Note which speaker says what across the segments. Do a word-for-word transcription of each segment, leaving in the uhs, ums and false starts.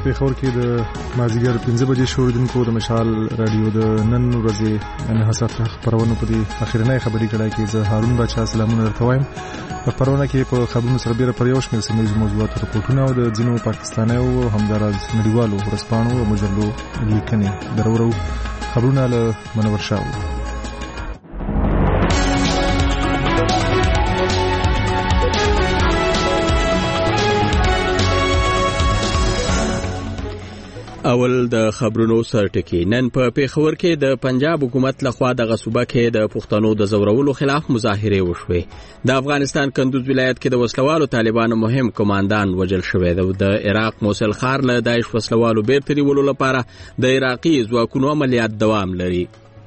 Speaker 1: پېښور کې د مازدیګر پنځه بجې شوریدونکو د مشال رادیو د نن ورځې انحصار خبرونه په دې اخرنۍ خبري کړه کې زه هارون بچا سلامونه درته وایم. په خبرونه کې په خبرونو سره ډېر پر یو شمېر سیمه موضوعات رپورټونه او د ځینو پاکستانیو او همداراز نړیوالو ورځپاڼو او مجلو لیکنې درورو خبرونه له منور شاه.
Speaker 2: اول د خبرونو سرټکی. نن په پېښور کې د پنجاب حکومت لخوا د غصوبه کې د پښتنو د زورولو خلاف مظاهره وشوه. د افغانستان کندوز ولایت کې د وسلوالو طالبانو مهم کمانډان وژل شوی دی. د عراق موصل ښار له داعش وسلوالو بیرته نیولو لپاره د عراقي ځواکونو عملیات دوام لري.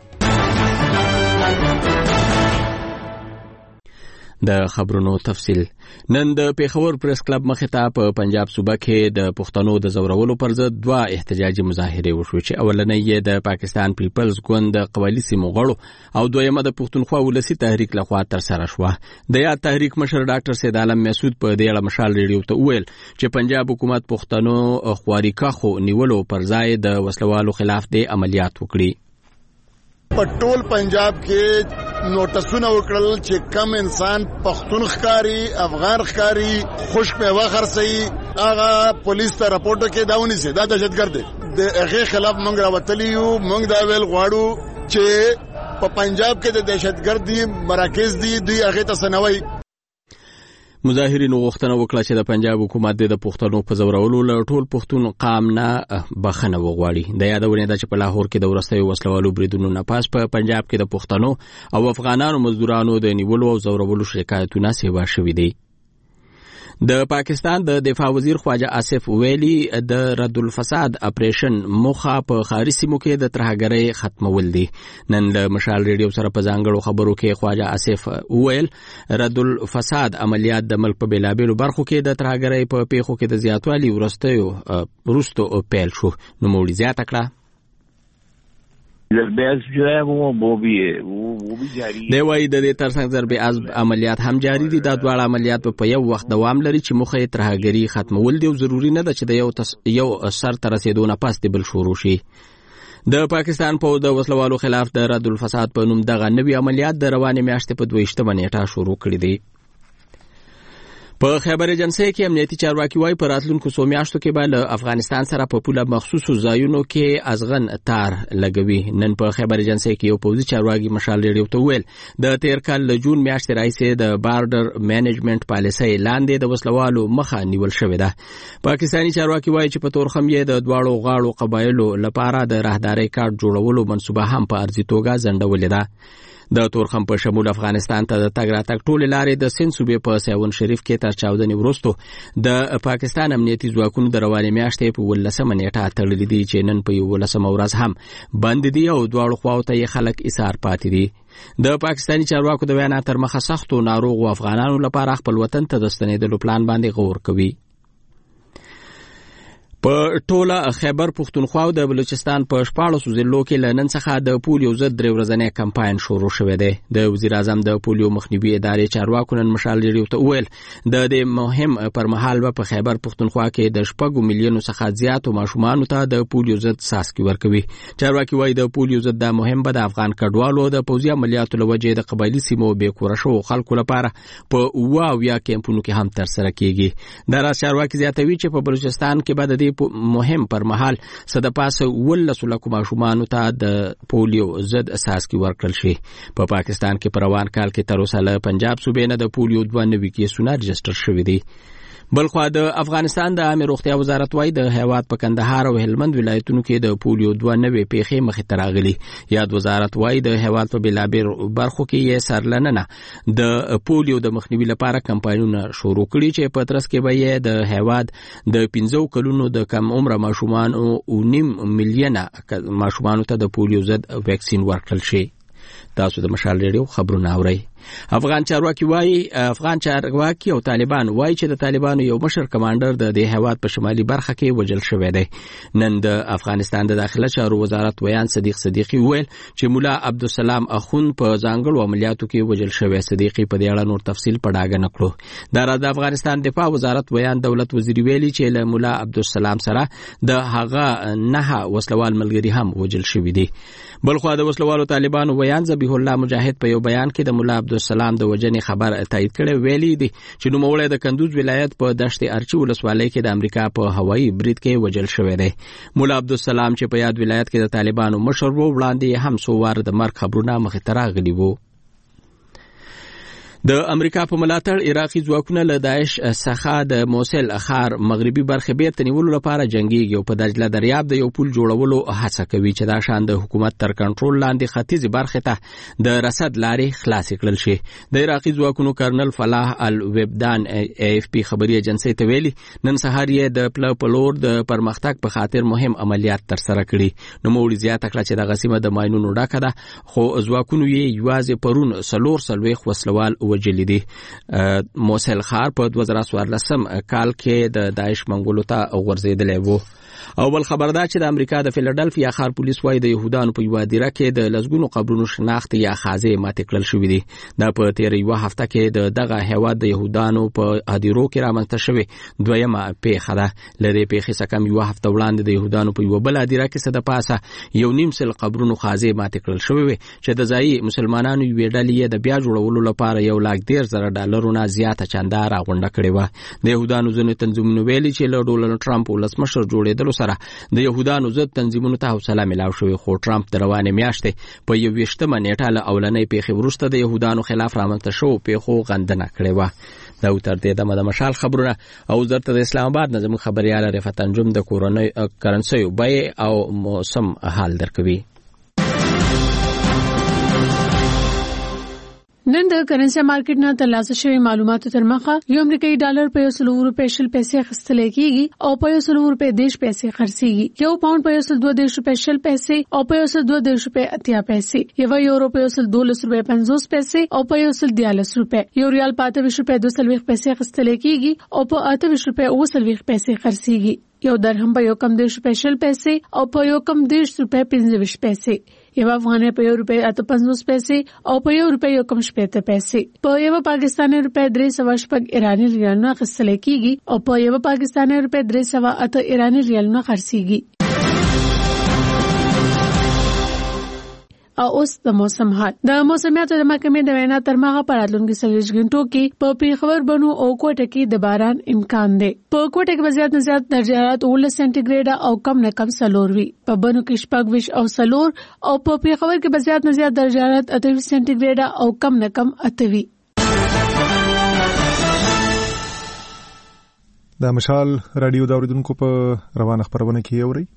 Speaker 2: د خبرونو تفصیل. نن د پېښور پریس کلب مخې ته په پنجاب صوبه کې د پښتنو د زورولو پر ضد دوه احتجاجي مظاهرې وشوې چې اولنۍ یې د پاکستان پیپلز ګوند د قبایلي سیمو غړو او دویمه د پښتونخوا ولسي تحریک لخوا ترسره شوه. د یاد تحریک مشر ډاکټر سید عالم مسعود په دې اړه مشال ریډیو ته وویل چې پنجاب حکومت پښتنو خواریکاخو نیولو پر ځای د وسلوالو خلاف د عملیات وکړي.
Speaker 3: په ټول پنجاب کې نوټسونه وکړل چې کم انسان پښتون ښکاری افغان ښکاری خوش په وخرسي هغه پولیس ته راپورټ کې داونی سي دا دهشتګرد د هغه خلاف موږ راوتلی یو. موږ دا ویل غواړو چې په پنجاب کې د دهشتګردي مراکز دي دوی هغه ته سنوي.
Speaker 2: مظاهرینو غوښتنه وکړه چې د پنجاب حکومت د پښتنو په زورولو له ټول پښتون قام نه بخښنه وغواړي. د یادونه ده چې په لاهور کې د ورستیو وسلوالو بریدونو نه پاس په پنجاب کې د پښتنو او افغانانو مزدورانو د نیولو او زورولو شکایتونه سیوا شوي دي. د پاکستان د دفاع وزیر خواجه آصف ویلي د رد الفساد اپریشن موخه په خارجي سیمو کې د ترهګرۍ ختمول دي. نن د مشال ریډیو سره په ځانګړو خبرو کې خواجه آصف ویل رد الفساد عملیات د ملک په بیلابیلو برخو کې د ترهګرۍ په پیښو کې د زیاتوالي ورستیو وروستو پیل شو. نو موړي زیاته کړه
Speaker 4: ضرب عزم جو ہے وہ وہ بھی ہے وہ وہ بھی جاری ہے.
Speaker 2: دی وايي د دې ترڅنګ ضرب عزم عملیات هم جاری دي. دا ډول عملیات په یو وخت دوام لري چې مخه یې ترهګري ختمول دي او ضروری نه ده چې د یو تس... یو سر تر رسیدو نه پاس دی بل شروع شي. د پاکستان په د وسلوالو خلاف د رد الفساد په نوم دغه نوي عملیات د روانې میاشتې په دویشتمه نیټه شروع کړي دي. په خیبر ایجنسی کې امنیتي چارواکي وايي په راتلونکو څو میاشتو کې به له افغانستان سره په پوله مخصوصو ځایونو کې ازغن تار لګوي. نن په خیبر ایجنسی کې یو پوځي چارواکي مشال ریډیو ته ویل د تیر کال له جون میاشتې راهیسې د بارډر مینجمنت پالیسۍ لاندې د وسلوالو مخه نیول شوې ده. پاکستاني چارواکي وايي چې په تورخم یې د دواړو غاړو قبایلو لپاره د راهدارۍ کارت جوړولو منصوبه هم په ارضي توګه ځنډولې ده. د تورخم په شمول افغانستان ته د تګ راتګ ټولې لارې د سند صوبې په سیاون شریف کې تر چاودنې وروسته د پاکستان امنیتي ځواکونو د روانې میاشتې په ولسمه نیټه تړلې دي چې نن په یولسمه ورځ هم بند دي او دواړو خواو ته یې خلک ایثار پاتې دي. د پاکستاني چارواکو د وینا تر مخه سختو ناروغو افغانانو لپاره خپل وطن ته د ستنېدلو پلان باندې غور کوي. په ټوله خیبر پښتونخوا او د بلوچستان په شپاړسو ضلعو کې له نن څخه د پولیو ضد درې ورځنی کمپاین شروع شوی دی. د وزیر اعظم د پولیو مخنیوي ادارې چارواکو نن مشال ریډیو ته وویل د دې مهم پر مهال به په خیبر پښتونخوا کې د شپږو میلیونو څخه زیاتو ماشومانو ته د پولیو ضد څاڅکي ورکوي. چارواکي وايي د پولیو ضد دا مهم به د افغان کډوالو د پوځي عملیاتو له وجې د قبایلي سیمو بې کوره شوو خلکو لپاره په اووه اویا کیمپونو کې هم ترسره کیږي. دا راز چارواکي زیاتوي چې په بلوچستان کې به د دې مهم پر مهال صد پاسه ولسو لکو ماشومانو ته د پولیو ضد څاڅکي ورکړل شي. په پاکستان کې په روان کال کې تر اوسه له پنجاب صوبې نه د پولیو دوه نوي کیسونه رجسټر شوي دي. بلخوا د افغانستان د عامه روغتیا وزارت وايي د هیواد په کندهار او هلمند ولایتونو کې د پولیو دوه نوي پیښې مخې ته راغلي. یاد وزارت وايي د هیواد په بېلابېلو برخو کې یې سرلننه د پولیو د مخنیوي لپاره کمپاینونه شروع کړي چې په ترڅ کې به یې د هیواد د پنځو کلونو د کم عمره ماشومانو او نیم میلیونه ماشومانو ته د پولیو ضد ویکسین ورکړل شي. تاسو د مشال ریډیو خبرونه اورئ. افغان چارواکي وایي افغان چارواکي او طالبان وایي چې د طالبانو یو مشر کمانډر د دې هیواد په شمالي برخه کې وژل شوی دی. نن د افغانستان د داخله چارو وزارت ویان صدیق صدیقي ویل چې مولا عبدالسلام اخون په ځانګړو عملیاتو کې وژل شوی. صدیقي په دې اړه نور تفصیل په ډاګه نه کړو. دا د افغانستان دفاع وزارت ویان دولت وزیر ویلي چې له مولا عبدالسلام سره د هغه نه وسلوال ملګری هم وژل شوی دي. بلخو د وسلوالو طالبانو ویان ذبیح الله مجاهد په یو بیان کې د مولا عبدالسلام د وژنې خبر تایید کړی. ویلي دي چې نوموړی د کندوز ولایت په دشت ارچي ولسوالۍ کې د امریکا په هوایي برید کې وژل شوی دی. مولا عبدالسلام چې په یاد ولایت کې د طالبانو مشر و، وړاندې هم څو واره د مرګ خبرونه مخې ته راغلي وو. د امریکا په ملاتړ عراقي ځواکونه له داعش څخه د موصل ښار مغربي برخه بیرته نیولو لپاره جنګيږي او په دجله دریاب د یو پل جوړولو هڅه کوي چې دا شان د حکومت تر کنټرول لاندې ختیځي برخه ته د رسد لارې خلاص کړل شي. د عراقي ځواکونو کرنل فلاح الوبدان ای اف پی خبري ایجنسی ته ویلي نن سهار یې د پل پلور د پرمختګ په خاطر مهم عملیات تر سره کړي. نو موږ زیاته کړه چې د غسیمه د ماینونو ډکه ده، خو ځواکونو یې یوازې پرون سلور سلويخ وسلوال وجلی دي. موصل ښار په دوه زره څوارلسم کال کې د داعش منګولو ته غورځېدلی وو. او بل خبر دا چې د امریکا د فیلډلفیا ښار پولیس وايي د يهودانو په یوه دیره کې د لسګونو قبرونو شناخت یا خازې ماتې کړل شوې دي. دا په تېره یوه هفته کې د دغه هیواد د يهودانو په هدیرو کې رامنځته شوې دویمه پیښه ده. له دې پیښې څخه کم یوه هفته وړاندې د يهودانو په یوه بله هدیره کې څه د پاسه یو نیم سل قبرونو خازې ماتې کړل شوې وې چې د ځایي مسلمانانو یوې ډلې یې د بیا جوړولو لپاره یو لاک دېرش زره ډالرو نه زیاته چنده راغونډه کړې وه. د يهودانو ځینو تنظیمونو ویلي چې له ډونالډ ټرمپ ولسمشر جوړېدلو سره د يهودانو ضد تنظیمونو ته حوصله ملاو شوې، خو ټرمپ د روانې میاشتې په یوویشتمه نیټه له اولنۍ پیښې وروسته د يهودانو خلاف رامنځته شوو پیښو غندنه کړې وه. دا تر دې دمه د مشال خبرونه او درته د اسلام آباد نظم خبريال رفعت انجم د کورونی کرنسي بیې او موسم حال درکوي.
Speaker 5: نن د کرنسي مارکیټ نه ترلاسه شوی معلوماتو تر مخه یو امریکایي ډالر په یو سل روپۍ شل پیسې اخیستل کېږي او په یو سل روپۍ دیش پیسې خرڅېږي. یو پاوند په یو سل دوه دیش روپۍ شل پیسې او په یو سل دوه دیش روپۍ اتیا پیسې. یو یورو په یو سل دولس روپۍ پنځوس پیسې او په یو سل دیالس روپۍ. یو ریال په اته ویشت روپۍ دوه سلوېښت پیسې اخیستل کېږي او په اته ویشت روپۍ اوه سلوېښت پیسې خرڅېږي. یو درهم په یو کم دیش روپۍ شل پیسې او په یو کم دیش روپۍ پنځه ویشت پیسې. یو افغانۍ په یو روپۍ اته پنځوس پیسې او په یو روپۍ یو کم شپېته پیسې. په یو پاکستاني روپۍ درې سوه شپږ ایراني ریالونه اخیستل کېږي او په یو پاکستاني روپۍ درې سوه اته ایراني ریالونه خرڅېږي. او اوس د موسم حال. د موسمیاتو د محکمې د وینا تر ماغه په راتلونکي څلوېښت غنټو کې په پیښور بنو او کوټه کې د باران امکان دی. په کوټه کې به زیات نه زیات درجه حرارت اوولس سانتي ګریډه او کم نه کم څلور وي. په بنو کې شپږ ویشت او څلور او په پیښور کې به زیات نه زیات درجه حرارت اته ویشت سانتي ګریډه او کم نه کم اته وي.
Speaker 1: د مشال رادیو د اوریدونکو په روانه خبرونه کې اوري.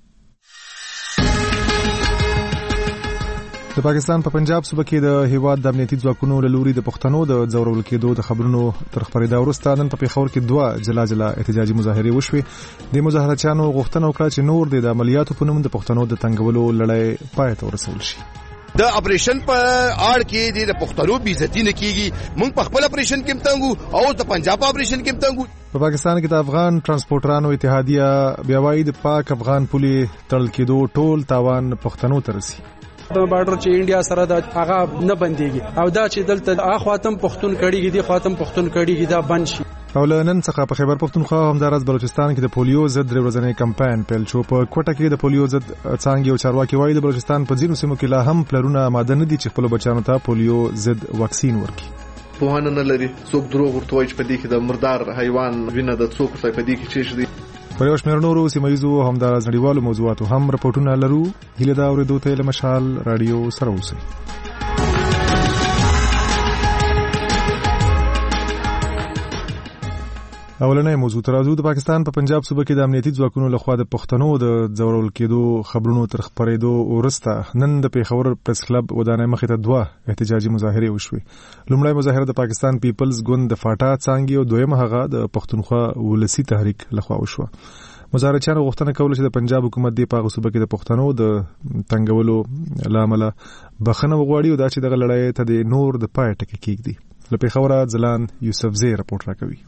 Speaker 1: د پاکستان په پنجاب صوبه کې د هیواد د امنیتي ځواکونو له لوري د پښتنو د ځورول کېدو د خبرونو تر خبرېدا وروسته نن په پیښور کې دوه جلا جلا احتجاجي مظاهرې وشوې. د مظاهرچیانو غوښتنه وکړه چې نور د عملیاتو په نوم د پښتنو د تنګولو لړۍ پای ته ورسول شي.
Speaker 6: د اپریشن په اړ کې د پښتنو بي عزتي نه کیږي. موږ په خپل اپریشن کې متنګو او د پنجاب اپریشن کې متنګو.
Speaker 1: په پاکستان کې د افغان ترانسپورټرانو اتحادیه بیا وايي د پاک افغان پولې تړل کېدو ټول تاوان پښتنو ته رسي.
Speaker 7: د بارډر چې انډیا سره د هغه نه بنديږي او دا چې دلته اخواتم پښتون کړيږي دي خاتم پښتون کړيږي دا بند شي.
Speaker 1: او لنن څخه په خیبر پښتونخوا همدارس بلوچستان کې د پولیو ضد ورځنی کمپاین پیل شو. په کوټه کې د پولیو ضد څانګې او چارواکي وايي د بلوچستان په ځینو سیمو کې لا هم پلرونه آماده نه دي چې خپل بچانو ته پولیو ضد واکسین ورکړي.
Speaker 8: پوهانه نه لري څوک دروغ ورته وایي چې په دې کې د مردار حیوان وینه د څوک څخه په دې کې چي شي.
Speaker 1: په یو شمېر نورو سیمایزو همدارس نړیوالو موضوعاتو هم راپورټونه لرو. هیله دا اورېدو ته له مشال رادیو سره اوسئ. اولنۍ موضوع ترازو د پاکستان په پنجاب صوبه کې د امنیتي ځواکونو لخوا د پښتنو د ځورول کېدو خبرونو تر خبرېدو وروسته نن د پیښور پریس کلب ودانۍ مخې ته دوه احتجاجي مظاهرې وشوې. لومړی مظاهره د پاکستان پیپلز ګوند د فاټا څانګې او دویمه هغه د پښتونخوا ولسی تحریک لخوا وشوه. مظاهرچیانو غوښتنه کوله چې د پنجاب حکومت د پاغه صوبه کې د پښتنو د تنګولو لامل بخنه وغواړي او دا چې دغه لړۍ ته د نور د پای ټکی کېږدي. له پېښوره ځلان یوسفزی راپورټ راکوي.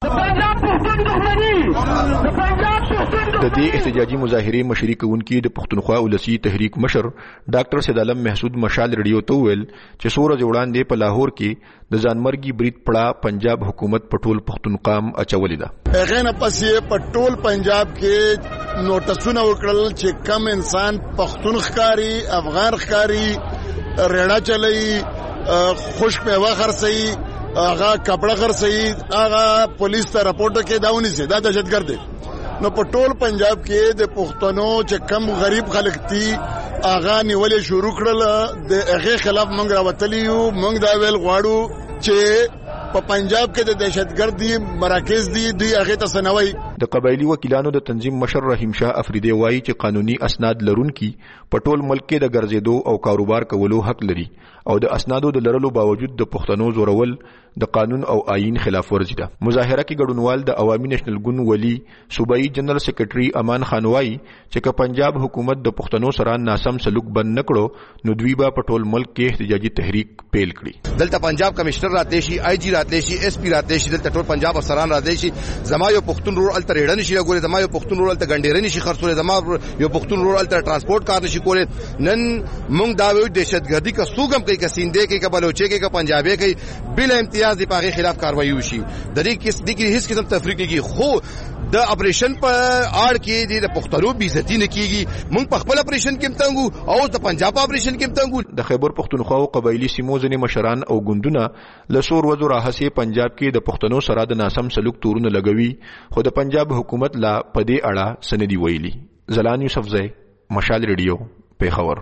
Speaker 9: د دې احتجاجي مظاهرې مشري کوونکي د پښتونخوا ولسی تحریک مشر ډاکټر سید عالم محسود مشال ریډیو ته ویل چې څو ورځې وړاندې په لاهور کې د ځانمرګي برید پړه پنجاب حکومت په ټول پښتونخوا اچولې ده.
Speaker 3: هغه نه پسې په ټول پنجاب کې نوټسونه وکړل چې کم انسان پښتون ښکاری افغان ښکاری ریړه چلی خوش میوه خرڅي هغه کپڑا خرڅي هغه پولیس ته راپورټ کې داونی سي دا دهشتګرد دي. نو په ټول پنجاب کې د پښتنو چې کم غریب خلک دي هغه نیولې شروع کړل. د هغه خلاف موږ راوتلی یو. موږ دا ویل غواړو چې په پنجاب کې د دهشتګردي مراکز دي دوی هغه ته سنوي.
Speaker 9: د قبایلی وکیلانو د تنظیم مشر رحیم شاه افریدی وایي چې قانوني اسناد لرونکي په ټول ملک کې د ګرځېدو او کاروبار کولو حق لري او د اسنادو د لرلو باوجود د پښتنو زورول د قانون او آئین خلاف ورزي ده. مظاهره کې ګډونوال د عوامي نېشنل ګوند ولی صوبایي جنرال سیکریټري امان خان وایي چې که پنجاب حکومت د پښتنو سره ناسم سلوک بند نکړو نو دوی به په ټول ملک کې احتجاجي تحریک پیل کړي.
Speaker 6: دلته پنجاب کمشنر راتلی شي، آی جی راتلی شي، ایس پی راتلی شي، دلته ټول پنجاب افسران راتلی شي. زما یو پښتون رول الته ریډن شي ګوري، زما یو پښتون رول الته ګنډېرن شي خرڅول، زما یو پښتون رول الته ترانسپورت کار نشي کولای. نن موږ دا ویو دهشتګردي کا سوګم کوي، کا سیندې کوي، کا بلوچي کوي، کا پنجابي کوي، بل امتیاز دی پاغه خلاف کاروایی وشي. د دې کیس د هیڅ قسم تفریق نه کیږي. خو د اپریشن په اړ کې د پښتنو بیزتی نه کیږي. موږ په خپل اپریشن کې متنګو او د پنجاب اپریشن کې متنګو.
Speaker 9: د خیبر پښتونخوا او قبایلی سیمو ځنې مشران او ګوندونه لسور وزو راهسي پنجاب کې د پښتنو سره د ناسم سلوک تورونه لګوي، خو د پنجاب حکومت لا په دې اړه سندي ویلي. زلان یوسفزی، مشال ریډیو، پیښور.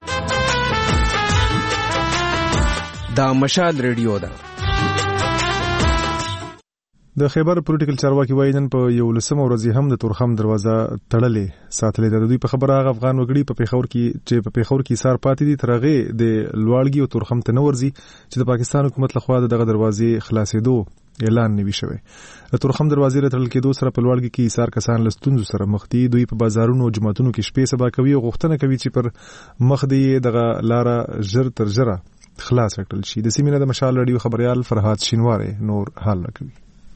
Speaker 10: دا مشال ریډیو ده.
Speaker 1: د خیبر پولیټیکل چارواکي وایي نن په یو لسمه ورځ هم د تورخم دروازه تړلې ساتلې ده. د دوی په خبره هغه افغان وګړي په پیښور کې چې په پیښور کې ایثار پاتې دي تر هغې د لواړګي او تورخم ته نه ورځي چې د پاکستان حکومت لخوا دغه دروازې خلاصېدو اعلان نوي شوی. د تورخم دروازې راتړل کېدو سره په لواړګي کې ایثار کسان له ستونزو سره مخ دي. دوی په بازارونو او جوماتونو کې شپې سبا کوي او غوښتنه کوي چې پر مخ دی دغه لاره ژر تر ژره خلاص کړل شي. د سیمې نه د مشال رادیو خبريال فرهاد شینواره نور حال راکوي.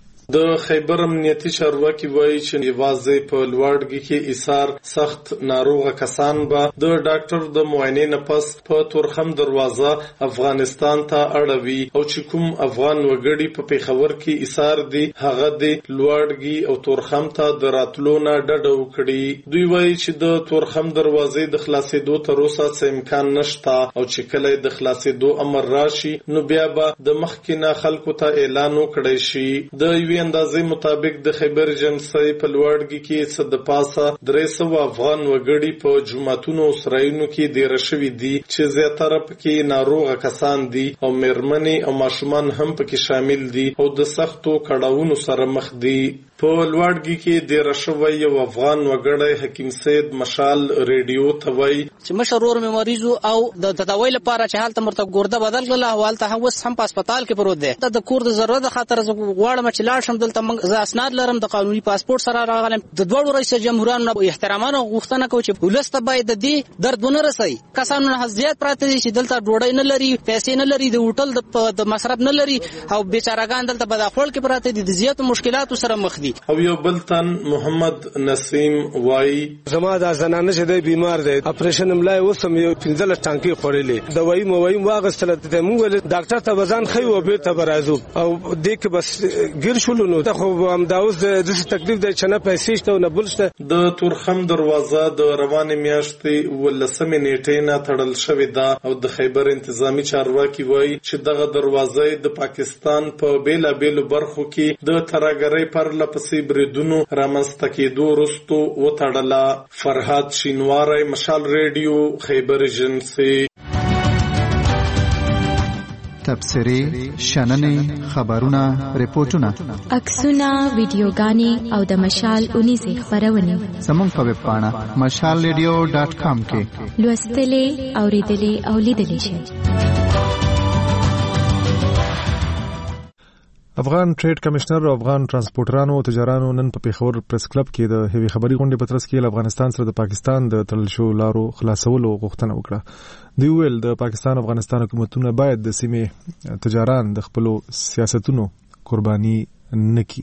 Speaker 11: د خیبر امنیتي چارواکي وایي چې یوازې په لوړګي کې ایثار سخت ناروغه کسان به د ډاکټر د معاینې نه پس په تورخم دروازه افغانستان ته اړوي او چې کوم افغان وګړي په پیښور کې ایثار دي هغه د لوړګي او تورخم ته د راتلو نه ډډه وکړي. دوی وایي چې د تورخم دروازې د خلاصېدو تر اوسه څه امکان نشته او چې کله د خلاصېدو امر راشي نو بیا به د مخکینه خلکو ته اعلان وکړي شي. د اندازې مطابق د خیبر جنسي په لوړګي کې څه د پاسه درې سوه افغان وګړي په جوماتونو او سرایونو کې دېره شوي دي چې زیاتره پکې ناروغه کسان دي او مېرمنې او ماشومان هم پکې شامل دي او د سختو کړاوونو سره مخ دي. په لوړګي کې ډېر شوی یو افغان وګړی حکیم سید مشال ریډیو ته وایي
Speaker 12: چې مشر ور مې مریضو او د تداوی لپاره چې حالت مرته ګورده بدل کړل او حالت هم وس هم په هسپتال کې پروت دی. د کور د ضرورت خاطر زه غواړم چې لاړ شم دلته موږ زه اسناد لرم د قانوني پاسپورت سره راغلم. د دوړو رئیس جمهوریانو احترامانه غوښتنه کوي چې ولسته باید د دې درد ونه رسي. کسانو نه زیات پراته دي چې دلته ډوډۍ نه لري، پیسې نه لري، د هوټل د مصرف نه لري او بیچارهګان دلته بداخول کې پراته دي، د زیاتو مشکلاتو سره مخ دي.
Speaker 11: او یو بل تن محمد نسیم وای
Speaker 13: زما د زنانه چې دی بیمار دی اپریشن ملای وسم یو پنځله ټانکی خورلې دوايي موایي واغستل ته موږ ډاکټر ته وزن خي او به ته برازو او دې کې بس ګیر شول نو ته خو هم داوز د تکلیف دی چې نه پیسې شته نه بلشته.
Speaker 11: د تورخم دروازه د روانې میاشتې ولسمې نیټې نه تړل شوې ده او د خیبر انتظامی چارواکي وای چې دغه دروازه د پاکستان په بیلا بیلو برخو کې د ترګرۍ پر لپسې بریدونو رامنځته کېدو وروسته وتړله. فرهاد شینواری، مشال ریډیو، خیبر ایجنسي.
Speaker 14: تبصرې، شننې، خبرونه، ریپورتونه،
Speaker 15: عکسونه، ویډیوګانې او د مشال اونیزې خپرونې
Speaker 14: زموږ په ویب پاڼه مشال ریډیو ډاټ کام کې
Speaker 15: لوستلې، اوریدلې او لیدلې شئ.
Speaker 1: افغان ټریډ کمشنر او افغان ترانسپورټرانو او تجارانو نن په پیښور پریس کلب کې د هیوی خبري غونډې په ترڅ کې افغانستان سره د پاکستان د تړل شو لارو خلاصولو غوښتنه وکړه. دی ویل د پاکستان افغانستان حکومتونه باید د سیمې تجاران د خپل سیاستونو قرباني نکړي.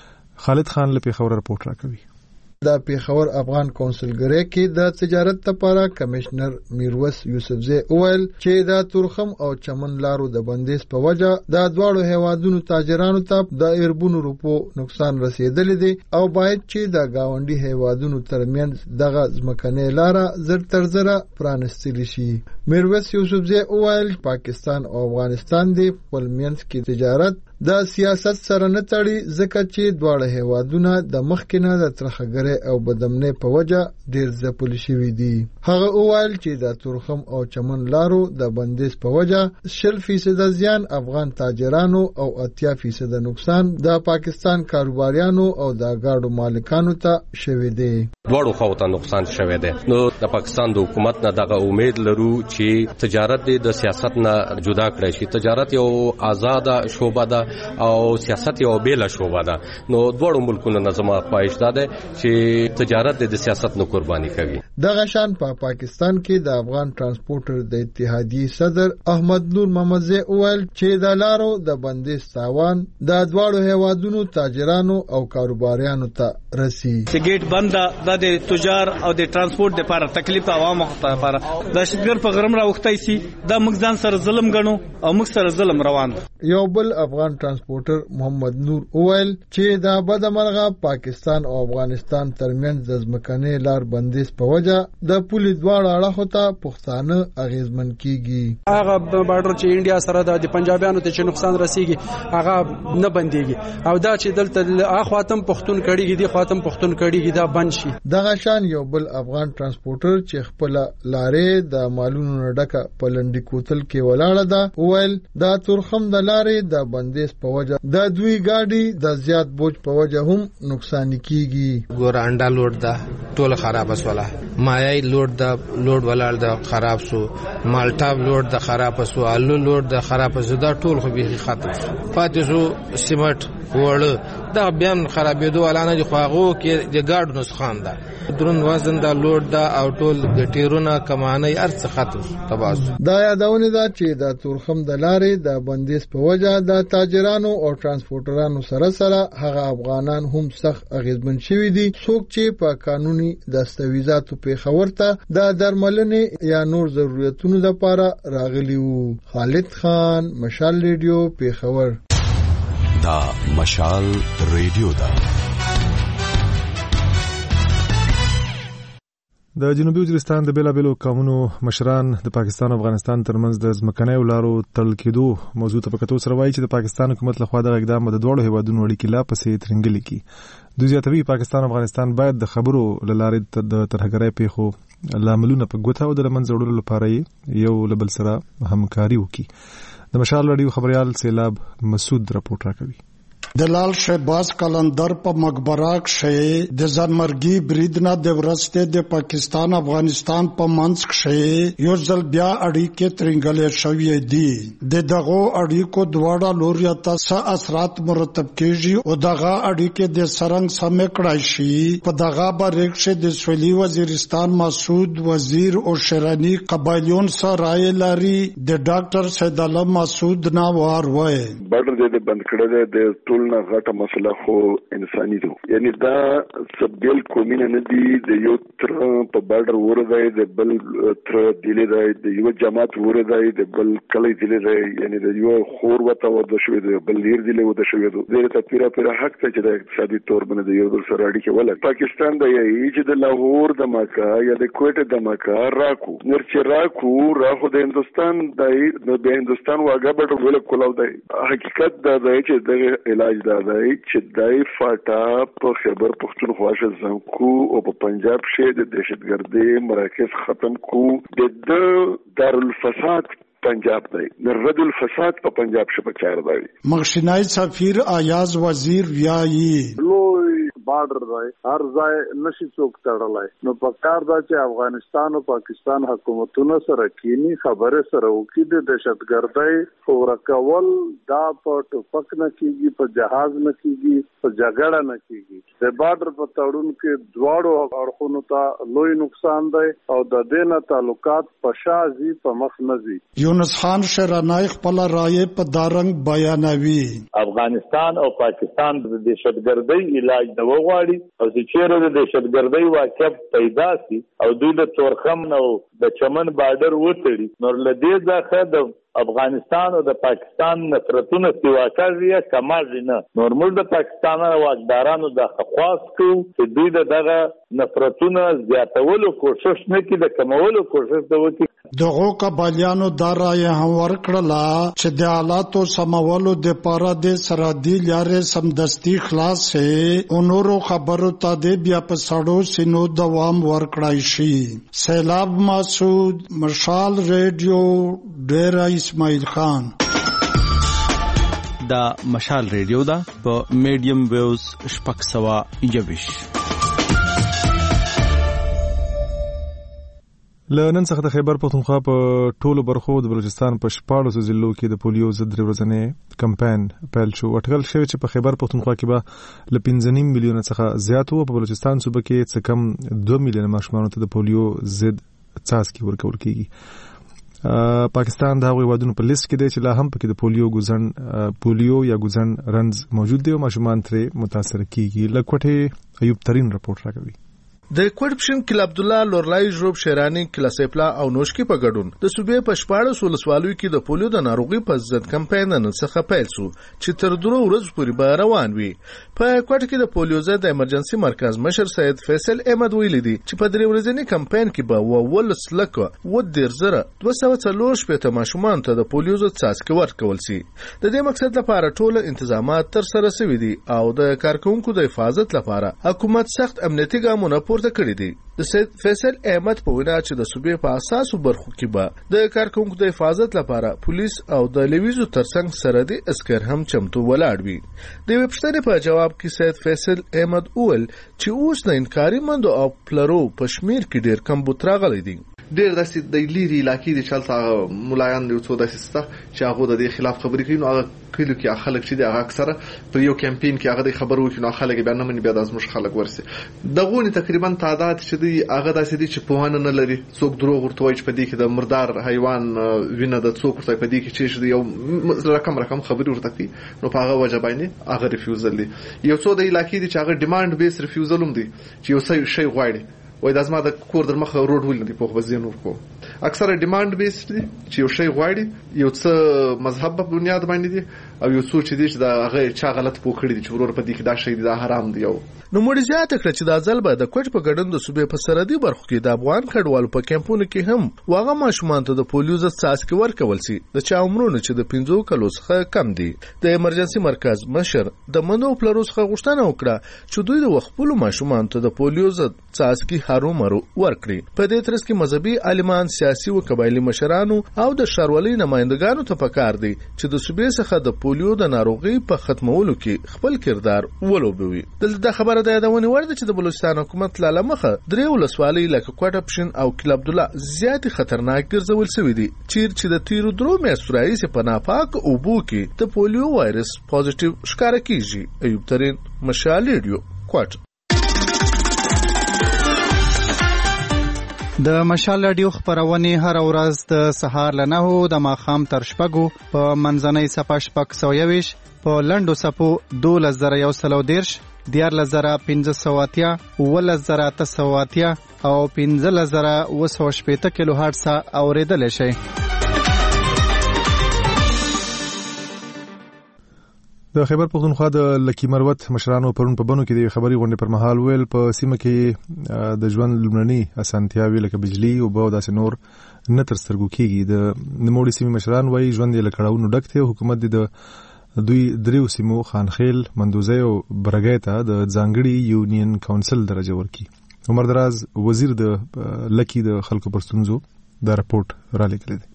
Speaker 1: خالد خان له پیښور رپورټ راکوي.
Speaker 16: د پیښور افغان کونسلګری کې د تجارت لپاره کمشنر میرویس یوسفزی اویل چې د تورخم او چمن لارو د بندیز په وجه د دواړو هیوادونو تاجرانو ته د اربونو روپو نقصان رسیدلی دی او باید چې د گاونډي هیوادونو ترمنځ دغه ځمکنۍ لاره زر تر زره پرانستل شي. میرویس یوسفزی اویل پاکستان او افغانستان دی خپل منځ کې تجارت د سیاست سره نه تړي ځکه چې دواړه هیوادونه د مخکینه د ترخګرۍ او بدامنۍ په وجه ډیر ځپل شوي دي. هغه وویل چې د تورخم او چمن لارو د بندیز په وجه شل فیصد زیان افغان تاجرانو او اتیا فیصد نقصان د پاکستان کاروباریانو او د ګاډو مالکانو ته شوی دی.
Speaker 17: دواړو خواو ته نقصان شوی دی. نو د پاکستان د حکومت نه دغه امید لرو چې تجارت د سیاست نه جدا کړی شي. تجارت یو آزاده شوبه ده او سیاست یو بیل شوبه ده. نو دواړو ملکونو نظم خواهش ده چې تجارت د سیاست نه قرباني کوي.
Speaker 16: دغه شان په پاکستان کې د افغان ترانسپورټر د اتحادیې صدر احمد نور محمدزی اویل چې د لارو د بندیز تاوان د دواړو هیوادونو تاجرانو او کاروباریانو ته رسی.
Speaker 18: سګیټ بند د تجار او د ترانسپورټ لپاره تکلیف عوامو لپاره د شتګر په غرم راوختای سي د مخزان سره ظلم غنو او مخ سره ظلم روان.
Speaker 16: یو بل افغان ترانسپورټر محمد نور اویل چې د بدمرغه پاکستان او افغانستان ترمنځ د ځمکنۍ لار بندیز په وجه د پولې دواړه اړخو ته پښتانه اغیزمن کیږي.
Speaker 7: هغه بارډر چې انډیا سره د پنجابیانو ته چې نقصان رسیږي هغه نه بنديږي او دا چې دلته اخواتم پښتون کړيږي دي خاتم پښتون کړيږي دا بند شي.
Speaker 16: دغه شان یو بل افغان ترانسپورټر چې خپل لارې د مالونو ډکه په لنډی کوتل کې ولاړه ده ویل د تورخم د لارې د بندیز په وجه د دوی گاډي د زیات بوج په وجه هم نقصان کیږي.
Speaker 19: ګور انډا لوډ دا ټول خراب وسوله مایای لوډ دا لوډ ولال دا خراب سو مالټا لوډ دا خراب سو الو لوډ دا خراب سو دا ټول خو به ختم شو. پاتې سو سیمټ وړ دا بیا خرابېدو علانه دي خواغو کې د ګاډو نسخان ده درون وزن دا لوډ دا او ټول د ټیرونه کمانې ارڅ ختم تباس.
Speaker 16: دا یادونه ده چې د تورخم د لارې د بندیز په وجه د تاجرانو او ترانسپورټرانو سره سره هغه افغانان هم سخت اغیزمن شوي دي څوک چې په قانوني دستاویزاتو پیښور ته د درملنې یا نور ضرورتونو لپاره راغلي وو. خالد خان مشال ریډیو پیښور.
Speaker 20: دا مشال ریډیو دا
Speaker 1: د جنوبي وزیرستان د بیلابېلو قومونو مشران د پاکستان او افغانستان ترمنځ د ځمکنیو لارو تړل کېدو موضوع ته په کتو سره وایي چې د پاکستان حکومت لخوا دغه اقدام د دواړو هیوادونو اړیکې لا پسې ترنګلې کړي. دوی زیاتوي پاکستان او افغانستان باید د خبرو له لارې د ترهګرۍ پیښو لاملونه په ګوته او د له منځه وړلو لپاره یو له بل سره همکاري وکړي. د مشال رادیو خبريال سیلاب مسعود رپورټ راکوي.
Speaker 21: د لال شهباز قلندر په مقبره کې د ځانمرګي بریدنا د ورسته د پاکستان افغانستان په منځ کې یو ځل بیا اړیکې ترنګلې شوې دي. د دغه اړیکو دواړه لوري ته څه اثرات مرتب کیږي او دغه اړیکې د سرنګ سم کړای شي. په دغه برېښه د سویلي وزیرستان مسعود وزیر او شرانی قبایلیون سره رائے لري. د ډاکټر سید علم مسعود ناوار وای
Speaker 22: بارډر د بند کړه د ټول نه غټه مسله خو انساني ده. یعنی دا سبګل کومینه نه دی د یو تر په بارډر ورغی د بل تر دیلې دی د یو جماعت ورغی د بل کلی دیلې دی یعنی د یو خور وته ود شوې د بل لیر دیلې ود شوې ده. د تطبیق پر حق ته چې د اقتصادي تور باندې د یو بل سره اړیکې ولر پاکستان د یی چې د لاهور د مکه یا د کوټه د مکه راکو نرچ راکو راخو د هندستان د د هندستان واګه بټ ول کولاو دی. حقیقت دا دی چې د علاج دا دی چې دای فاټا په خیبر پختونخوا زنکو او په پنجاب کې د دهشتګردۍ مراکز ختم کو. د دارالفساد پنجاب دی د رد الفساد په پنجاب شپه چار دی.
Speaker 21: مخشنای سفیر آیاز وزیر ویایي
Speaker 2: بارډر دی هر ځای نشي څوک تړلای نو په کار دا چې افغانستان او پاکستان حکومتونو سره کینی خبره سره وکړي د دهشتګردۍ فور کول دا په ټوپک نه کیږي په جهاز نه کیږي په جګړه نه کیږي د بارډر په تړون کې دواړو اړخونو ته لوی نقصان دی او د دې نه تعلقات په شازي په مخ نه ځي.
Speaker 21: یونس خان شرانای خپل رائے په دارنګ بیانوي
Speaker 4: افغانستان او پاکستان د دهشتګردۍ علاج نه وغواړي او چې چیرې د دهشتګردۍ واقع پیدا شي او دوی د تورخم او د چمن بارډر وتړي نو لدې ځخه د افغانستان او د پاکستان نفرتونه سیوا کوي کمال نه نورمال د پاکستان او واکدارانو د خواست کوي چې دوی دغه نفرتونه زیاتولو کوشش نه کوي د کمولو کوشش کوي.
Speaker 21: دغه قبایلیانو دا رائے هم ورکړه چې د حالاتو سمولو د پاره د سرحدي لارې سمدستي خلاص شي او نورو خبرو ته د بیا په سړو سينو دوام ورکړای شي. سیلاب مسعود مشال ریډیو ډیر اسماعیل خان.
Speaker 23: دا مشال ریډیو دا په میډیم ویوز شپږ سوه یوویش.
Speaker 1: له نن څخه د خیبر پښتونخوا په ټولو برخو د بلوچستان په شپاړسو ضلعو کې د پولیو ضد درې ورځنی کمپاین پیل شو. اټکل شوی چې په خیبر پښتونخوا کې به له پنځه نیم میلیونه څخه زیات وو. په بلوچستان صوبه کې څه کم دوه میلیونه ماشومانو ته د پولیو ضد څاڅکي ورکول کیږي. پاکستان د هغوی هیوادونو په لیست کې دی چې لا هم پکې د پولیو ګوزن پولیو یا ګوزن رنز موجود دی او ماشومان ترې متاثر کیږي. له کوټې ایوب ترین رپورټ راکوي.
Speaker 24: د کوټپشن کله عبد الله لورلای ژوب شیرانی کله سیپلا او نوشکی په ګډون د صوبې په شپاړس ولسوالۍ کې د پولیو د ناروغي په ضد کمپاین نن څخه پیل شو چې تر درو ورځې پورې به روان وي. په کوټ کې د پولیو ضد ایمرجنسي مرکز مشر سید فیصل احمد ویلي دي چې په درې ورځنی کمپاین کې به ولس لکه و ډیر زره دوه سوه څلور شپېته ماشومان ته د پولیو ضد څاڅکي ورکول شي. د دې مقصد لپاره ټول انتظامات تر سره شوي دي او د کارکونکو د حفاظت لپاره حکومت سخت امنیتي ګامونه پورته کړی دي. د سید فیصل احمد په وینا چې د صوبې په اساسو برخو کې به د کارکونکو د حفاظت لپاره پولیس او د لیویزو ترڅنګ سرحدي عسکر هم چمتو ولاړ وي. د وپښتنې په جواب کې سید فیصل احمد اول چې اوس د انکاري مندو او پلرو په شمیر کې ډیر کم بوت راغلي دي.
Speaker 8: ډیر داسې د لیري علاقې د چلته ملایان یو څو داسې ستا چې هغه د دې خلاف خبرې کوي نو هغه کلیو کې خلک چې د هغه اکثره په یو کمپاین کې هغه د خبرو کوي نو خلک بیا نه مني بیا د زموږ خلک ورسي دغه تقریبا تعداد چې دی هغه داسې دي چې په وانه نه لري څوک دروغ ورته وایي چې په دې کې د مردار حیوان وینه د څوک ورته په دې کې چې یو رقم رقم خبرې ورته کوي نو په هغه وجه باندې هغه ریفیوزل دي. یو څو د علاقې دي چې هغه ډیماند بیس ریفیوزل هم دي چې یو څه شی غواړي وای د ازما د کور در مخه روډ ویل نه په بزین ورکو اکثره ډیماند بیس دي چې یو شی غواړي یو څه مذهب په بنیاد باندې دي او یو څه چې دي چې دا هغه چا غلط پوکړي دي چې ورور په دې کې دا شی دا حرام دی. یو
Speaker 24: نو مړ زیات کړ چې دا ځل به د کوټ په ګډون د صوبې په سرحدي برخو کې د افغان کډوالو په کمپونو کې هم واغه ماشومان ته د پولیو ضد څاڅکي ورکول شي د چا عمرونه چې د پنځو کلو څخه کم دي. د ایمرجنسي مرکز مشر د منو پلرو څخه غوښتنه وکړه چې دوی د وخپلو ماشومان ته د پولیو ضد څاڅکي هرو مرو ورکړي. په دې ترڅ کې مذهبي عالمان سیاسي او قبایلی مشرانو او د شاروالۍ نمائندګانو ته پکار دي چې د صوبې څخه د پولیو د ناروغي په ختمولو کې خپل کردار ولوبوي. دلته خبره ده د ونی ورده چې د بلوچستان حکومت لاله مخه درې ولسوالۍ لکه کوټه پښین او کله عبد الله زیات خطرناک ګرځول شوی دي چیر چې د تیرو درو میاشتو راهیسې په ناپاک اوبو کې د پولیو وایرس پوزټیو ښکاره کیږي. ایوب ترین مشال ریډیو کوټ.
Speaker 14: د مشال رادیو خبرونه هر ورځ د سهار له نهو د ماښام تر شپږو په منځنۍ صفه شپږ سوه یوویشت په لنډو صفو دولس زره یو سل او دېرش دیارلس زره پنځه سوه اتیا اوولس زره اته سوه اتیا او پنځلس زره اوه سوه شپېته کیلو هرټز اورېدلی شئ.
Speaker 1: د خیبر پښتونخوا د لکی مروت مشرانو پرون په بنو کې د خبري غونډې پر مهال ویل په سیمه کې د ژوند لومړني اسانتیاوي لکه بجلی او به داسې نور نه تر سترګو کېږي. د نوموړي سیمې مشران وایي ژوند یې له کړاوونو ډک دی. حکومت د دوی دریو سیمو خانخیل مندوزی او برګی ته د ځانګړي یونین کونسل درجه ورکړي. عمر دراز وزیر د لکی د خلکو پر ستونزو دا رپورټ را لیکلی دی.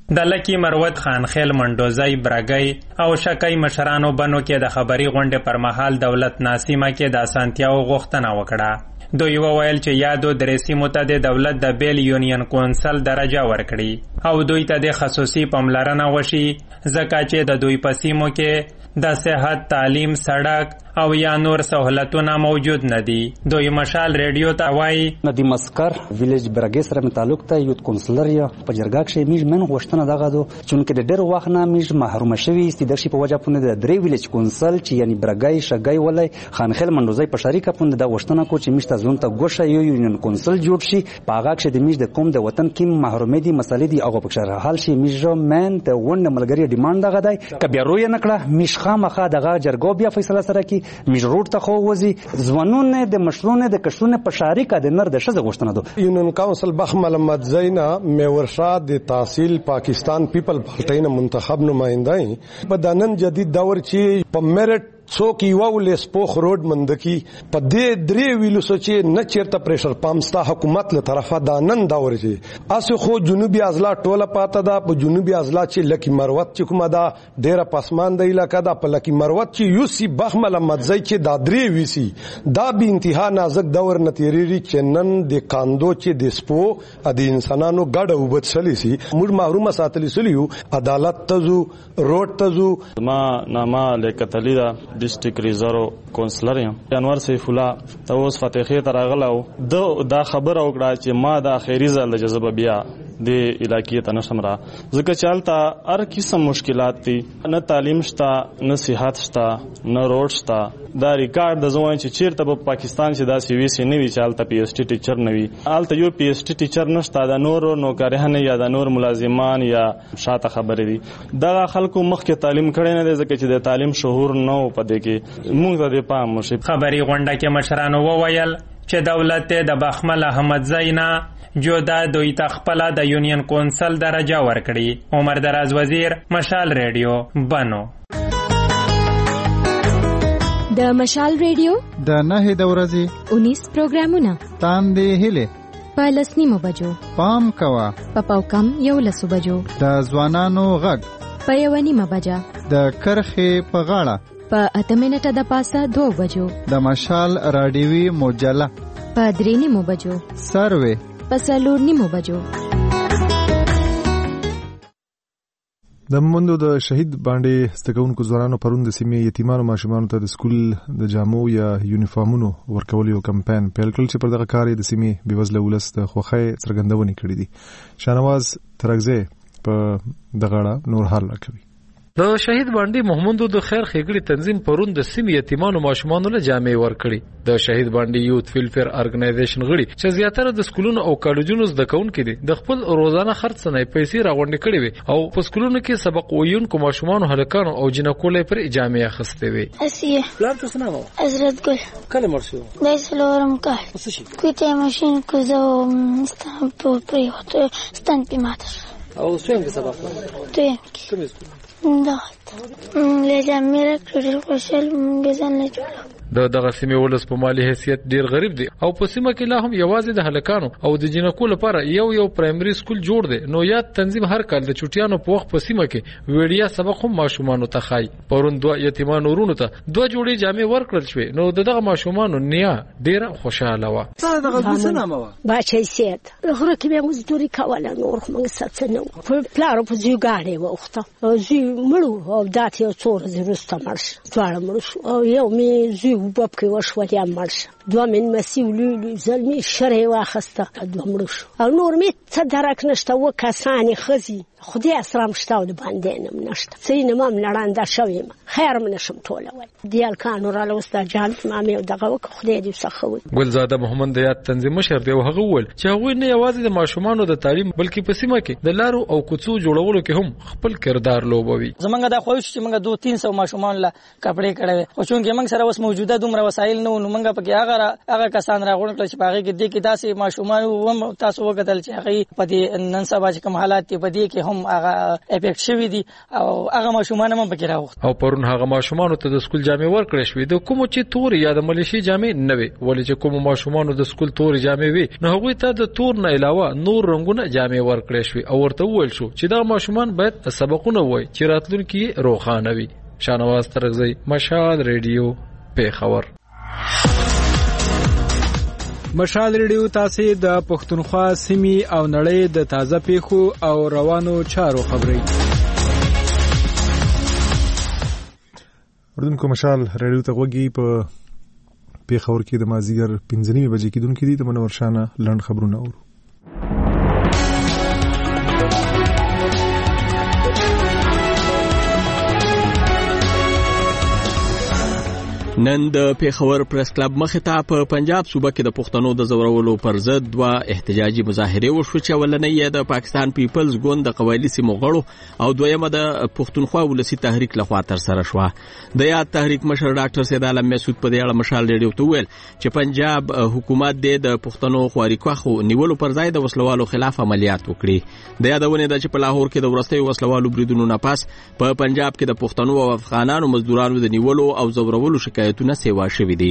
Speaker 3: د لکی مروت خان خیل منډوزی برګی او شکای مشرانو بنو کې د خبري غونډې پر مهال دولت ناسیمه کې د اسانتیاو غوښتنه وکړه. دوی وویل چې یادو درې سیمو ته د دولت د بیل یونین کونسل درجه ورکړي او دوی ته د خصوصي پاملرنه وشي ځکه چې د دوی په سیمو کې د صحت، تعلیم، سړک او یا نور سہولتونه موجود نه دي. دوی مشال ریډیو ته وایي
Speaker 5: ندی مسکر ویلیج برګې سره مې تعلق ته یوت کونسلر یا په جرګه کې میج من غوښتنه دغه دو چې د ډېر وخت نه میج محروم شوی استدشي په وجه پونه د درې ویلیج کونسل چې یعنی برګای شګای ولای خانخیل منډوزی په شریکه پونه د غوښتنه کو چې میج ته ځون ته ګوشه یو یونین کونسل جوړ شي په هغه کې د میج د کوم د وطن کې محرومې دي مسلې دي هغه په شرح حل شي. میج من ته ونه ملګری ډیماند دغه دی کبه روی نکړه میج خامخه دغه جرګو بیا فیصله سره کی میج روډ ته خو وزي ځوانونه د مشرونه د کشرونه په شریکه د نر د شزه غوښتنه دو
Speaker 6: یونین کونسل بخمل مدزینا میورشاد د تحصیل پاکستان پیپل پارټي منتخب نمائنده په دانن جدید دور چې په میرټ څوک یو ولې سپوخ روډ مندکی په دې درې ویلو سوچې نه چیرته پریشر پامستا حکومت له طرفه دا نن دا ورځي اسه خو جنوبي اضلاع ټوله پاته ده په جنوبي اضلاع چې لکی مروت چې کومه دا ډیره پسمان د علاقې دا په لکی مروت چې یوسی بخمل مدزی چې دا درې ویسی دا به انتها نازک دور نتیری چې نن د کاندو چې د سپو د انسانانو ګډه وبد سلی سي موږ محروم ساتلی سلیو عدالت تزو روډ تزو
Speaker 9: ما نامه لیکتلی دا ډیسټریکټ ریزرو کونسلر یم انور سیف الله ته اوس فتحې ته راغلو دا خبر او کړه چې ما د اخیری ځل د جذبه بیا د علاقې ته نشم را ځکه چالتا هر قسم مشکلات دي نه تعلیم شته نه صحت شته نه روډ شته دا ریکارډ د ځوان چې چیرته په پاکستان چې دا سی وی سی نه وی چالتا پی ایس ټی ټیچر نه وی آلته یو پی ایس ټی ټیچر نشته دا نور نوکرانه یا دا نور ملازمان یا شاته خبرې دي دا خلکو مخکې تعلیم کړي نه دي ځکه چې د تعلیم شعور نه و پدې کې موږ د پام مشي
Speaker 3: خبري غونډه کې مشرانو وویل چې دولت د بخمل احمد زینا جودا دوی تخپل د یونین کونسل درجه ورکړي. عمر دراز وزیر مشال ریډیو بنو.
Speaker 15: د مشال ریډیو
Speaker 14: د نه د ورځې
Speaker 15: انیس پروګرامونه
Speaker 14: تاندې هله
Speaker 15: په لسنیمو بجو
Speaker 14: پام کوا
Speaker 15: په پاوکم یو لسو بجو
Speaker 14: د ځوانانو غږ
Speaker 15: په یو نیمه بجه
Speaker 14: د کرخې په غاړه
Speaker 15: په اته منټه د پاسه دو بجو
Speaker 14: د مشال رادیوي مجله
Speaker 15: په درې نیمو بجو
Speaker 14: سروي
Speaker 15: په څلور نیمو بجو.
Speaker 1: د موندو د شهید باندې ستګونکو ځوانانو پروند د سیمې یتیمانو ماشومانو ته د سکول د جامو یا یونیفارمونو ورکول یو کمپاین پیل کړ چې پر دغه کار د سیمې بېوزله ولس د خوښۍ څرګندونې کړې دي. شاهنواز ترغزه په دغه اړه نور حال راکوي.
Speaker 25: د شهید باندې محمدو د خیر خېګړي تنظیم پرون د سیمې یتیمانو ماشومانو له جامې ورکړي. د شهید باندې یوت ویلفیر ارګنایزیشن غړي چې زیاتره د سکولونو او کالجونو زده کوونکي دي د خپل روزانه خرڅ نه پیسې راغونډې کړي وي او په سکولونو کې سبق ویونکو ماشومانو هلکانو او جنکو لپاره پر جامې اخیستې وي.
Speaker 26: اسیه
Speaker 25: پلان څه نامه
Speaker 26: حضرت ګل
Speaker 25: کله مرشو
Speaker 26: د سلورم کال
Speaker 25: څه شي
Speaker 26: کوته ماشين کو زو ستام په پریوت ستان په ماتر
Speaker 25: او څنګه سبق
Speaker 26: ته کوم دا لږه مې راکړل خوشال مونږ ځان نه جوړ
Speaker 25: د دغه سیمې ولس په مالی حیثیت ډیر غریب دي او په سیمه کې لا هم یوازې د هلکانو او د جنکو لپاره یو یو پرایمري سکول جوړ دی. نو یاد تنظیم هر کال د چټیانو په وخت په سیمه کې ویډیا سبق هم ماشومانو ته خای. پرون دوه یتیمانو ورونو ته دوه جوړې جامې ورکړل شوې. نو دغه ماشومانو نیا ډیره خوشاله و.
Speaker 26: څه دغه څه نامه و بچي سید غره کې به مزدوري کوله نور موږ څه نه په پلارو په ځګاړې وخته زی مړو او دات یو څور زرسته مرش ځوړ مرش او یو می زی وباب کې وشولیا مرش دوه من مسیولو زلمی شرع واخسته دوه مرش او نور می څه درک نشته و کسانی خزي خدای اسرام شتاو د باندې نم نشته سینه مم لړاندا شویم خیر من نشم ټولول دیال کانو را لوستا جان مامي دغه وک خدای دې سخوي.
Speaker 25: ګلزاده محمد دیات تنظیم مشر دی او هغه ول چې هغه نه یوازې د ماشومانو د تعلیم بلکې په سیمه کې د لارو او کوڅو جوړولو کې هم خپل کردار لوبوي.
Speaker 27: زمونږ د
Speaker 10: خو چې موږ دوه تین سو ماشومان لا کپڑے کړه خو چون کې موږ سره اوس موجوده دومره وسایل نه نو موږ پکې هغه هغه کسان راغونډ کړ چې پاغه کې دې کې داسې ماشومان و تاسو وکړل چې هغه په دې نن سبا چې کوم حالات په دې کې هم هغه افیکټ شوی دي او هغه ماشومان هم پکې راوخت
Speaker 25: او پرون هغه ماشومان ته د سکول جامې ورکړې شوې د کوم چې تور یا د ملیشي جامې نه وي ولې چې کوم ماشومان د سکول تور جامې وي نو هغه ته د تور نه علاوه نور رنگونه جامې ورکړې شوې او ورته وویل شو چې دا ماشومان باید سبقونه وای چې راتلونکي روښانه وي. شانواز ترغزی، مشال ریډیو، پیښور.
Speaker 11: مشال ریډیو تاسو د پښتونخوا سیمې او نړۍ د تازه پیښو او روانو چارو خبري.
Speaker 1: اردوونکو مشال ریډیو ته وګورئ په پیښور کې د مازیګر پنځه نیمې بجې کې دونکو دي د منور شانه لړن خبرونه اورو.
Speaker 23: نن د پیښور پریس کلب مخې ته په پنجاب صوبه کې د پښتنو د زورولو پر ضد دوه احتجاجي مظاهرې وشو چې ولنۍ یې د پاکستان پیپلز ګوند د قبایلي سیمو غړو او دویمه د پښتونخوا ولسي تحریک لخوا ترسره شوه. د یاد تحریک مشر ډاکټر سید عالم مسعود په دې اړه مشال ریډیو ته وویل چې پنجاب حکومت د پښتنو خواريکوخو نیولو پر ځای د وسلوالو خلاف عملیات وکړي. د یادونه ده چې په لاهور کې د ورستیو وسلوالو بریدونو نه پس په پنجاب کې د پښتنو او افغانانو مزدورانو د نیولو او زورولو شکایت تونه سیوا شوی دی.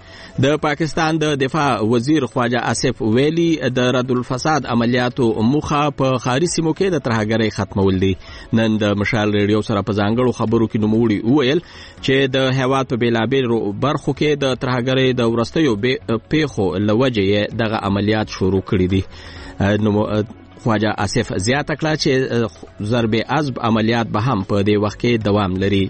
Speaker 23: د پاکستان د دفاع وزیر خواجه آصف ویلی د رد الفساد عملیاتو موخه په خاري سیمو کې د ترهګرۍ ختمول دي. نن د مشال ریډیو سره په ځانګړو خبرو کې نوموړي وویل چې د هیواد په بیلابیلو برخو کې د ترهګرۍ د ورستیو پیښو لوجې دغه عملیات شروع کړي دي. نو خواجه آصف زیاته کړه چې ضرب عضب عملیات به هم په دې وخت کې دوام لري.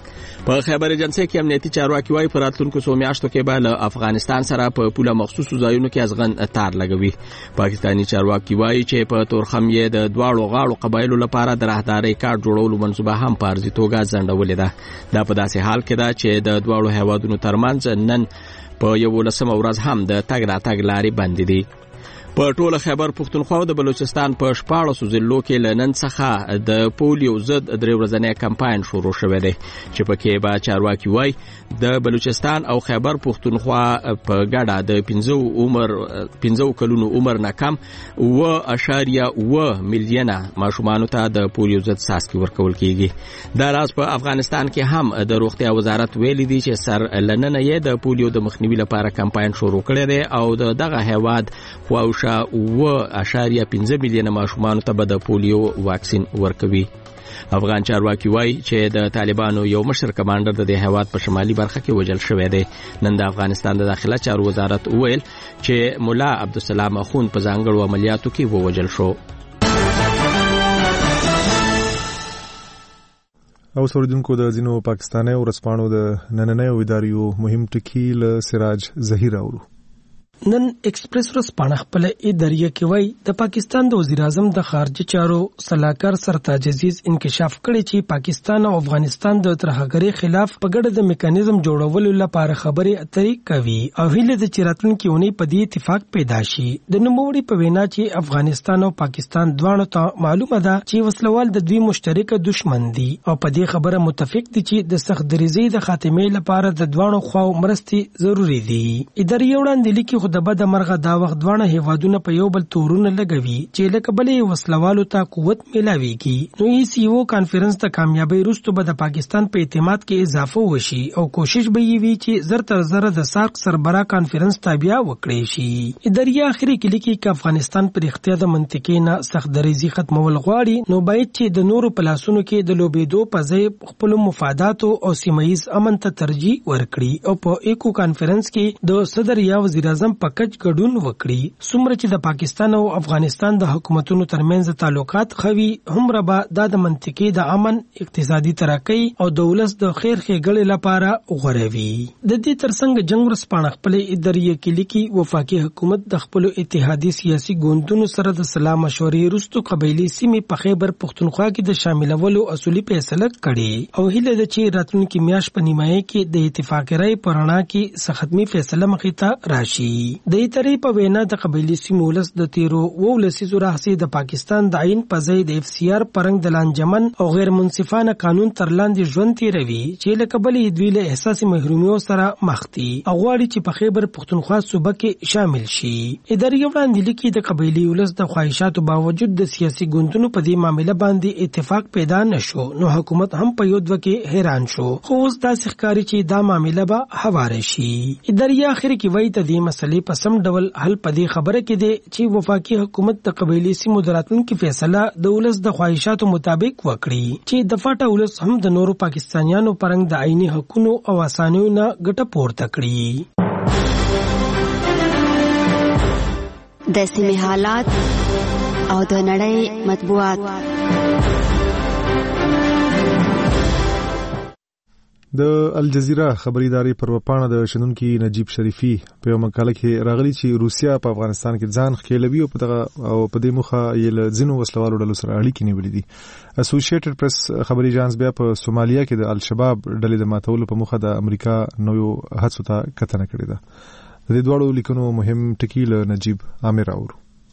Speaker 23: په خیبر ایجنسی کې امنیتي چارواکي وايي په راتلونکو څو میاشتو کې به له افغانستان سره په پوله مخصوصو ځایونو کې ازغن تار لګوي. پاکستاني چارواکي وايي چې په تورخم یې د دواړو غاړو قبایلو لپاره د راهدارۍ کارت جوړولو منصوبه هم په ارزي توګه ځنډولې ده. دا په داسې حال کې ده چې د دواړو هیوادونو ترمنځ نن په یولسمه ورځ هم د تګ راتګ لارې بندې دي. په ټوله خیبر پښتونخوا د بلوچستان په شپاړسو ضلعو کې له نن څخه د پولیو ضد درې ورځنی کمپاین شروع شوی دی چې پکې به چارواکي وایي د بلوچستان او خیبر پښتونخوا په ګډه د پنځو عمر پنځو کلونو عمر نه کم اوه اشاریه اوه میلیونه ماشومانو ته د پولیو ضد څاڅکي ورکول کیږي. دا راز په افغانستان کې هم د روغتیا وزارت ویلي دی چې سر لننه یې د پولیو د مخنیوي لپاره کمپاین شروع کړی دی او د دغه هیواد خواوشا و اشاریه پنځه میلیونه ماشومان ته به د پولیو واکسین ورکوي. افغان چارواکي وایي چې د طالبانو یو مشر کمانډر د دې هیواد په شمالي برخه کې وژل شوی دی. نن د افغانستان د داخله چارو وزارت وویل چې مولا عبدالسلام اخون په ځانګړو عملیاتو کې ووژل شو.
Speaker 1: او سوریدونکو د ځینو پاکستاني ورځپاڼو د نننۍ اداریو مهم ټکي له سراج ظهیر اورو.
Speaker 12: نن ایکسپریس ورځپاڼه خپل اداریه کې وایي د پاکستان د وزیر اعظم د خارجه چارو سلاکار سرتاج عزیز انکشاف کړی چې پاکستان او افغانستان د ترهګرۍ خلاف په ګډه د میکانیزم جوړولو لپاره خبرې اترې کوي او هیله د چیراتونکو ونی په دې اتفاق پیدا شي. د نوموړي په وینا چې افغانستان او پاکستان دواړو ته معلومه ده چې وسلوال د دوی مشترکه دشمن دي او په دې خبره متفق دي چې د سخت دریزۍ د خاتمې لپاره د دواړو خواو مرستې ضروری دي. اداریه وړاندې لیکي د بد مرغه دا وخت دواړه هیوادونه په یو بل تورونه لګوي چې لکه بلې وسلوالو ته قوت ملاويږي. نو ای سی او کانفرنس ته کامیابی وروسته به د پاکستان په اعتماد کې اضافه وشي او کوشش به وي چې زر تر زر د سارک سربراه کانفرنس تابع وکړي شي. اداریه اخري کې لیکي چې افغانستان پر اختیار د منطقې نه سخت دریزي ختمول غواړي نو باید چې د نورو پلاسونو کې د لوبېدو په ځای خپل مفادات او سیمایي امن ته ترجیح ورکړي او په ایکو کانفرنس کې د صدر یا وزیر اعظم پکج ګډون وکړي. څومره چې د پاکستان او افغانستان د حکومتونو ترمنځ تعلقات خوي همره به د منطقې د امن اقتصادي ترقۍ او دولت د خیر ښېګړې لپاره غوره وي. د دې ترڅنګ جنگ ورځپاڼه خپل اداریه کې لیکي وفاقي حکومت د خپل اتحادي سیاسي ګوندونو سره د سلا مشورې وروسته قبایلي سیمې په خیبر پښتونخوا کې د شاملولو اصولي فیصله کړې او هیله ده چې راتلونکي میاشت په نیمایي کې د اتفاق رائے پرانا کې ختمي فیصله مخې ته راشي. د ایترې په وینا د قبایلی سیمو ولس د تیرو ولسیزو راهسي د پاکستان د عین په ځای د اف سی آر پرنګ د لانجمن او غیر منصفانه قانون تر لاندې ژوند تیروي چې له قبلې دوی له احساس محرومیت سره مخ دي او غواړي چې په خیبر پختونخوا صوبه کې شامل شي. اداري وړاندې لیکي د قبایلی ولس د خواهشاتو باوجود د سیاسي ګوندونو په دې معاملې باندې اتفاق پیدا نشو نو حکومت هم په یو دوه کې حیران شو خو اوس داسې ښکاري چې دا معاملې به هواره شي. اداري اخر کې وایي د دې مسلې په سم ډول حل په دې خبره کې دی چې وفاقي حکومت د قبایلی سیمو د راتلونکي فیصله د ولس د خواهشاتو مطابق وکړي چې د فاټا ولس هم د نورو پاکستانیانو پرنګ د عیني حقوقو او اسانیو نه ګټه پورته کړي.
Speaker 7: د سیمې حالات او د نړۍ مطبوعات.
Speaker 1: د الجزیره خبري ادارې پر وپاڼه د شنونکي نجیب شریفي په یو مقاله کې راغلي چې روسیا په افغانستان کې ځان ښکېلوي او په دغه او په دې موخه یې له ځینو وسلوالو ډلو سره اړیکې نیولې دي. اسوسییټډ پریس خبري اژانس بیا په سومالیا کې د الشباب ډلې د ماتولو په موخه د امریکا نویو هڅو ته کتنه کړې ده. د دې دواړو لیکنو مهم ټکي له نجیب عامر اورو.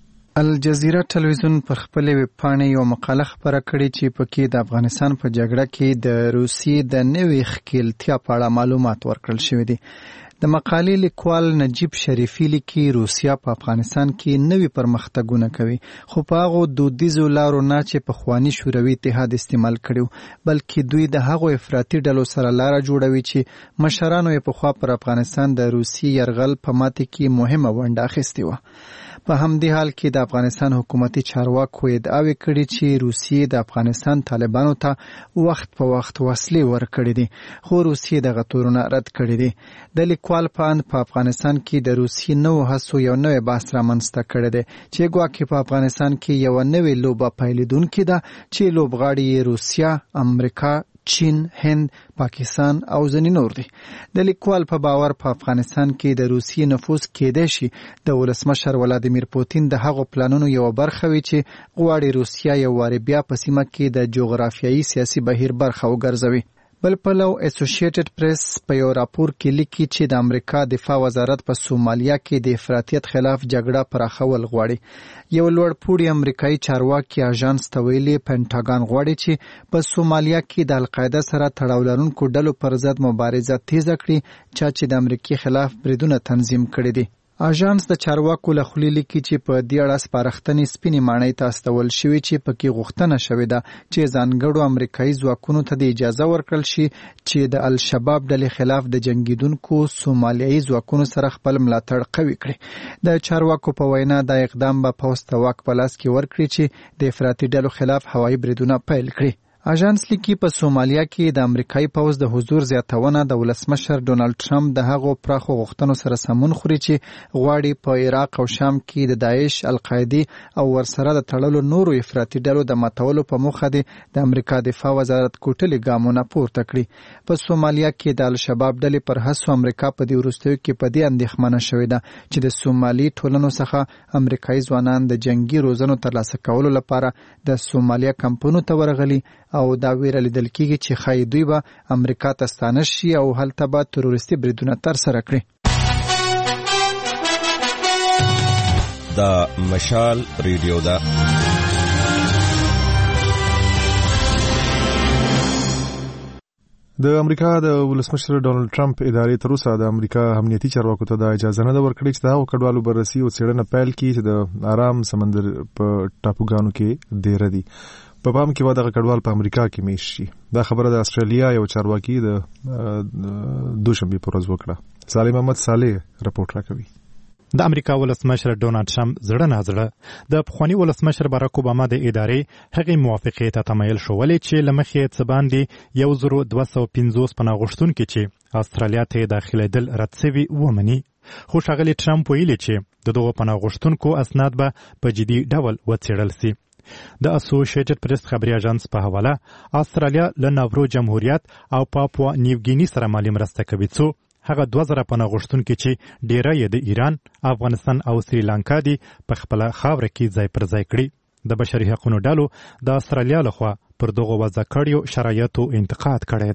Speaker 14: الجزیره ټلویزیون پر خپل ویب پاڼه یو مقاله خبره کړې چې پکې د افغانستان په جګړه کې د روسیې د نوې ښکېلتیا په اړه معلومات ورکړل شوي دي. د مقالې لیکوال نجیب شریفي لیکي روسیا په افغانستان کې نوې پرمختګونه کوي خو په هغو دودیزو لارو نه چې پخواني شوروي اتحاد استعمال کړي بلکې دوی د هغو افراطي ډلو سره لاره جوړوي چې مشرانو یې پخوا پر افغانستان د روسي یرغل په ماتې کې مهمه ونډه اخیستې وه. په همدې حال کې د افغانستان حکومتي چارواکو ادعاوې کړي چې روسیې د افغانستان طالبانو ته وخت په وخت وسلې ورکړي دي خو روسیې دغه تورونه رد کړي دي. د لیکوال په اند په افغانستان کې د روسیې نوو هڅو یو نوی بحث رامنځته کړی دی چې ګواکې په افغانستان کې یوه نوې لوبه پیلېدونکې ده چې لوبغاړي یې روسیه، امریکا، چین، هند، پاکستان او ځینې نور دي. د لیکوال په باور په افغانستان کې د روسیې نفوذ کېدای شي د ولسمشر ولادیمیر پوتین د هغو پلانونو یوه برخه وي چې غواړي روسیه یو وارې بیا په سیمه کې د جغرافیایي سیاسي بهیر برخه وګرځوي. بل پلو اسوسییټډ پریس په یو راپور کې لیکي چې د امریکا دفاع وزارت په سومالیا کې د افراطیت خلاف جګړه پراخول غواړي. یو لوړ پوړی امریکایي چارواکي اژانس ته ویلي پینټاګان غواړي چې په سومالیا کې د القاعده سره تړاو لرونکو ډلو پر ضد مبارزه تیزه کړي چا چې د امریکای خلاف بریدونه تنظیم کړي دي. اژانس د چارواکو له خولې لیکي چې په دې اړه سپارښتنې سپینې ماڼۍ ته استول شوې چې پکې غوښتنه شوې ده چې ځانګړو امریکایي ځواکونو ته د اجازه ورکړل شي چې د الشباب ډلې خلاف د جنګیدونکو سومالیایي ځواکونو سره خپل ملاتړ قوي کړي. د چارواکو په وینا دا اقدام به پوځ ته واک په لاس کې ورکړي چې د افراطي ډلو خلاف هوایي بریدونه پیل کړي. اژانس لیکي په سومالیا کې د امریکایي پوځ د حضور زیاتونه د ولسمشر ډونالد ټرمپ د هغو پراخو غوښتنو سره سمون خوري چې غواړي په عراق او شام کې د داعش، القاعده او ورسره د تړلو نورو افراطي ډلو د ماتولو په موخه د امریکا دفاع وزارت کوټلې ګامونه پورته کړي. په سومالیا کې د الشباب ډلې پر هڅو امریکا په دې وروستیو کې په دې اندېښمنه شوې ده چې د سومالي ټولنو څخه امریکایي ځوانان د جنگي روزنو ترلاسه کولو لپاره د سومالیا کمپونو ته ورغلي او دا ویره لیدل کېږي چې ښایي دوی به امریکا ته ستانه شي او هلته به تروریستي بریدونه ترسره کړي.
Speaker 20: دا مشال ریډیو ده.
Speaker 1: د امریکا د ولسمشر ډونالد ټرمپ ادارې تر اوسه د امریکا امنیتي چارواکو ته د اجازه نه ده ورکړې چې د هغو کډوالو بررسي او څېړنه پیل کړي چې د آرام سمندر په ټاپوګانو کې دیره دي. په پام کې و دغه کډوال په امریکا کې میشت شي. دا خبره د استرالیا یو چارواکي د دوشنبې په ورځ وکړه. صالح محمد صالح رپورټ راکوي.
Speaker 13: د امریکا ولسمشر ډونالد ټرمپ زړه نه زړه د پخواني ولسمشر باراک اوباما د ادارې هغې موافقې ته تمایل شولې چې له مخې یې څه باندې یو زر دوه سوه پنځوس پناه غوښتونکي چې استرالیا ته یې داخلېدل رد سوي ومني. خو ښاغلي ټرمپ ویلي چې د دغو پناه غوښتونکو اسناد به په جدي ډول وڅېړل سي. د اسوسییټډ پریس خبري اژانس په حواله استرالیا له ناورو جمهوریت او پاپوا نیوګیني سره مالي مرسته کوي څو هغه دوه زره پناه غوښتونکي چې ډیره یې د ایران، افغانستان او سریلانکا دي په خپله خاوره کې ځای پر ځای کړي. د بشري حقوقو ډلو د استرالیا لخوا پر دغو وضع کړیو شرایطو انتقاد کړی دی.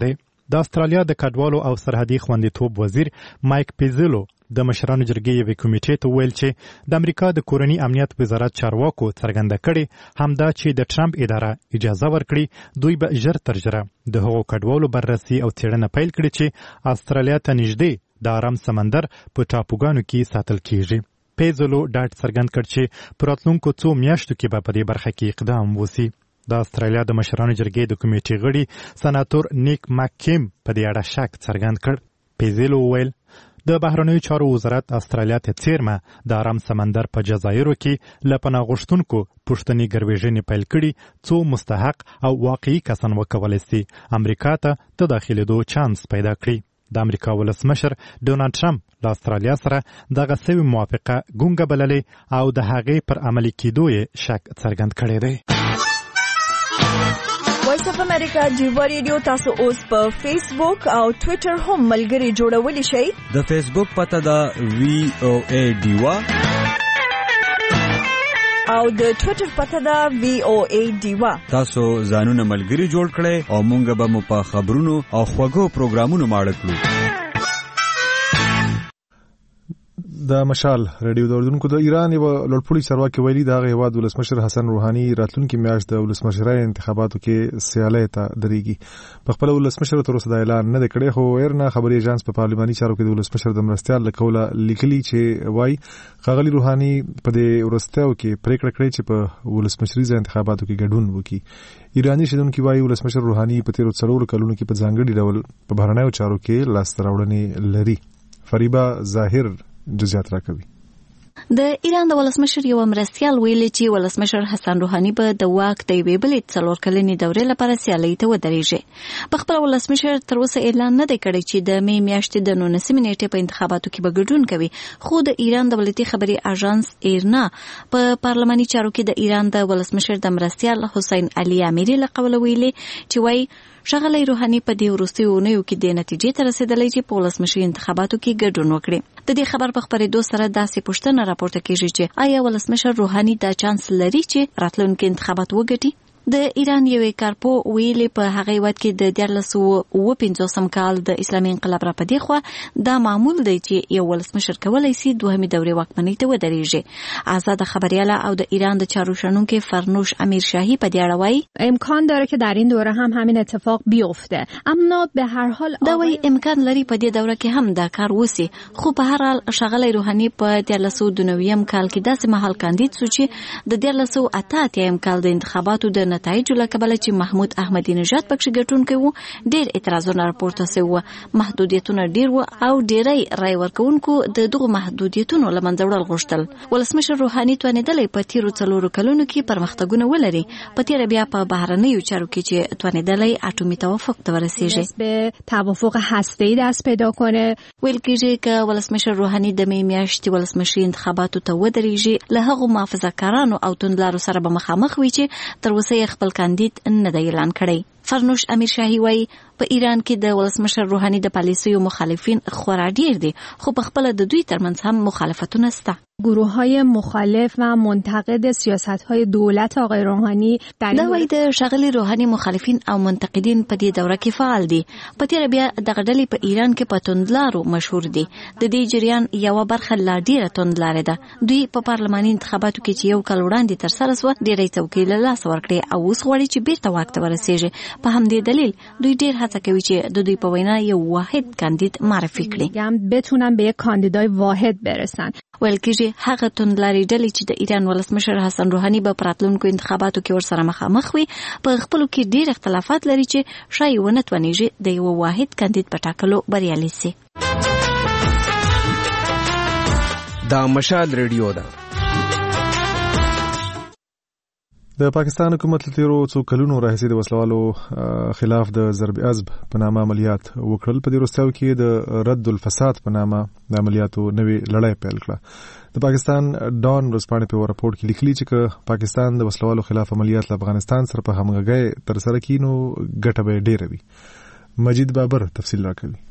Speaker 13: د استرالیا د کډوالو او سرحدي خوندیتوب وزیر مایک پیزلو د مشرانو جرګې یوې کمیټې ته ویل چې د امریکا د کورني امنیت وزارت چارواکو څرګنده کړې همدا چې د ټرمپ اداره اجازه ورکړي دوی به ژر تر ژره د هغو کډوالو بررسي او څېړنه پیل کړي چې استرالیا ته نږدې د آرام سمندر په ټاپوګانو کې ساتل کیږي. پیزلو ډاډ څرګند کړ چې په راتلونکو څو میاشتو کې به په دې برخه کې اقدام وشي. د استرالیا د مشرانو جرګې د کمیټې غړي سناتور نیک ماکیم په دې اړه شک څرګند کړ. پیزلو وویل د بهرنیو چارو وزارت استرالیا ته څیرمه د آرام سمندر په جزایرو کې له پناه غوښتونکو پوښتنې ګروېژنې پیل کړي څو مستحق او واقعي کسان وکولی سي امریکا ته د داخلېدو چانس پیدا کړي. د امریکا ولسمشر ډونالډ ټرمپ له استرالیا سره دغه سوي موافقه ګونګه بللې او د هغې پر عملي کېدو یې شک څرګند کړی دی.
Speaker 2: وایس اف امریکا ډیوا ریډیو تاسو اوس په فیسبوک او ټوئیټر هم ملګري جوړولی شئ.
Speaker 16: د فیسبوک پته ده وی او ای ډیوا
Speaker 2: او د ټوئیټر پته ده وی او ای ډیوا.
Speaker 16: تاسو ځانونه ملګري جوړ کړئ او مونږ به مو په خبرونو او خوږو پروګرامونو ماړه کړو.
Speaker 1: د مشال ریډیو د اردوونکو د ایران یو لوړپوړي چارواکي ویلي د هغه هیواد ولسمشر حسن روحاني راتلونکي میاشت د ولسمشرۍ انتخاباتو کې سیالۍ ته درېږي. په خپل ولسمشر تر اوسه دا اعلان نه دی کړی خو ایرنا خبري ایجنس په پارلماني چارو کې د ولسمشر د مرستیال له قوله لیکلي چې وایي ښاغلي روحاني په دې وروستیو کې پریکړه کړې چې په ولسمشریزه انتخاباتو کې ګډون وکړي. ایراني شیدونکي وایي ولسمشر روحاني په تیرو څلورو کلونو کې په ځانګړي ډول په بهرنیو چارو کې لاسته راوړنې لري. فریبا ظاهر جزئیات راکوي.
Speaker 17: د ایران د ولسمشر یو مرستیال ویلي چې ولسمشر حسن روحاني به د واک د یوې بلې څلور کلنې دورې لپاره سیالۍ ته ودرېږي. په خپل ولسمشر تر اوسه اعلان نه دی کړی چې د مې میاشتې د نولسمې نیټې په انتخاباتو کې به ګډون کوي، خو د ایران دولتي خبري اژانس ایرنا په پارلماني چارو کې د ایران د ولسمشر د مرستیال حسین علي امیری له قوله ویلي چې وایي ښاغلی روحاني په دې وروستیو اونیو کې د نتیجې ته رسېدلی چې په ولسمشري انتخاباتو کې ګډون وکړي. د دې خبر په خپرېدو سره داسې پوښتنه راپورته کېږي چې آیا ولسمشر روحاني دا چانس لري چې راتلونکي انتخابات وګټي؟ د ایران یوې کارپو ویلي په هغه وخت کې د دیارلس سوه اوه پنځوسم کال د اسلامي انقلاب را پدې خو دا معمول دی چې یو ولسمشر کولی سي دوهمې دورې واکمنۍ ته ودرېږي. آزاد خبریاله او د ایران د چارو شنونکي فرنوش امیر شاهی په دې اړه وایي
Speaker 18: امکان داره که در این دوره هم همین اتفاق بیفته، اما به هر حال
Speaker 17: دا وایي امکان لري په دې دوره کې هم دا کار وسی، خو په هر حال ښاغلی روحاني په دیارلس سوه دوه نوي کال کې داسې مهال کاندید شو چې د دیارلس سوه اته اتیا کال د انتخاباتو د نتایجو له کبله چې محمود احمدي نژاد پکې ګټونکی و ډېر اعتراضونه راپورته سوي، محدودیتونه ډېر و او ډېری رای ورکوونکو د دغو محدودیتونو له منځه وړل غوښتل. ولسمشر روحاني توانېدلی په تیرو څلورو کلونو کې پرمختګونه ولري، په تیره بیا په بهرنیو چارو کې چې توانېدلی اټومي توافق ته ورسېږي.
Speaker 18: به توافق هسته‌ای دست پیدا کنه.
Speaker 17: ویل کېږي که ولسمشر روحاني د مې میاشتې ولسمشري انتخاباتو ته ودرېږي له هغو محافظه‌کارانو او توندلارو سره به مخامخ وي چې تر اوسه یې خپل کاندید نه دی اعلان کړی. فرنوش امیر شاهی وایي په ایران کې د ولسمشر روحاني د پالیسیو مخالفین خورا ډیر دي، خو په خپل د دوی ترمنځ هم مخالفتونه شته.
Speaker 18: گروه‌های مخالف و منتقد سیاست‌های دولت آقای روحانی در
Speaker 17: دا وایي د ښاغلي روحاني مخالفین او منتقدین په دې دوره کې فعال دي. په تیره بیا دغه ډلې په ایران کې په توندلارو مشهور دي. د دې جریان یوه برخه لا ډیره توندلاره ده. دوی په پارلماني انتخاباتو کې چې یو کال وړاندې ترسره سوه ډېری څوکۍ له لاسه ورکړې او اوس غواړي چې بیرته واک ته ورسېږي. په همدې دلیل دوی ډېر هڅه کوي چې د دوی په وینا یو واحد کاندید معرفي کړي،
Speaker 18: بتونن به یک کاندیدای واحد برسن.
Speaker 17: ویل کېږي هغه توندلارې ډلې چې د ایران ولسمشر حسن روحاني به په راتلونکو انتخاباتو کې ورسره مخامخ وي په خپلو کې ډېر اختلافات لري چې ښایي ونه توانېږي د یوه واحد کاندید په ټاکلو بریالي سي.
Speaker 19: دا مشال ریډیو ده.
Speaker 1: د پاکستان حکومت له تیرو څو کلونو راهیسې د وسلوالو خلاف د ضرب عزب په نامه عملیات وکړل. په دې وروستیو کې د رد الفساد په نامه د عملیاتو نوې لړۍ پیل کړه. د پاکستان ډان ورځپاڼې په راپور کې لیکلي چې که پاکستان د وسلوالو خلاف عملیات له افغانستان سره په همغږۍ ترسره کړي نو ګټه به یې ډېره وي. مجید بابر تفصیل راکوي.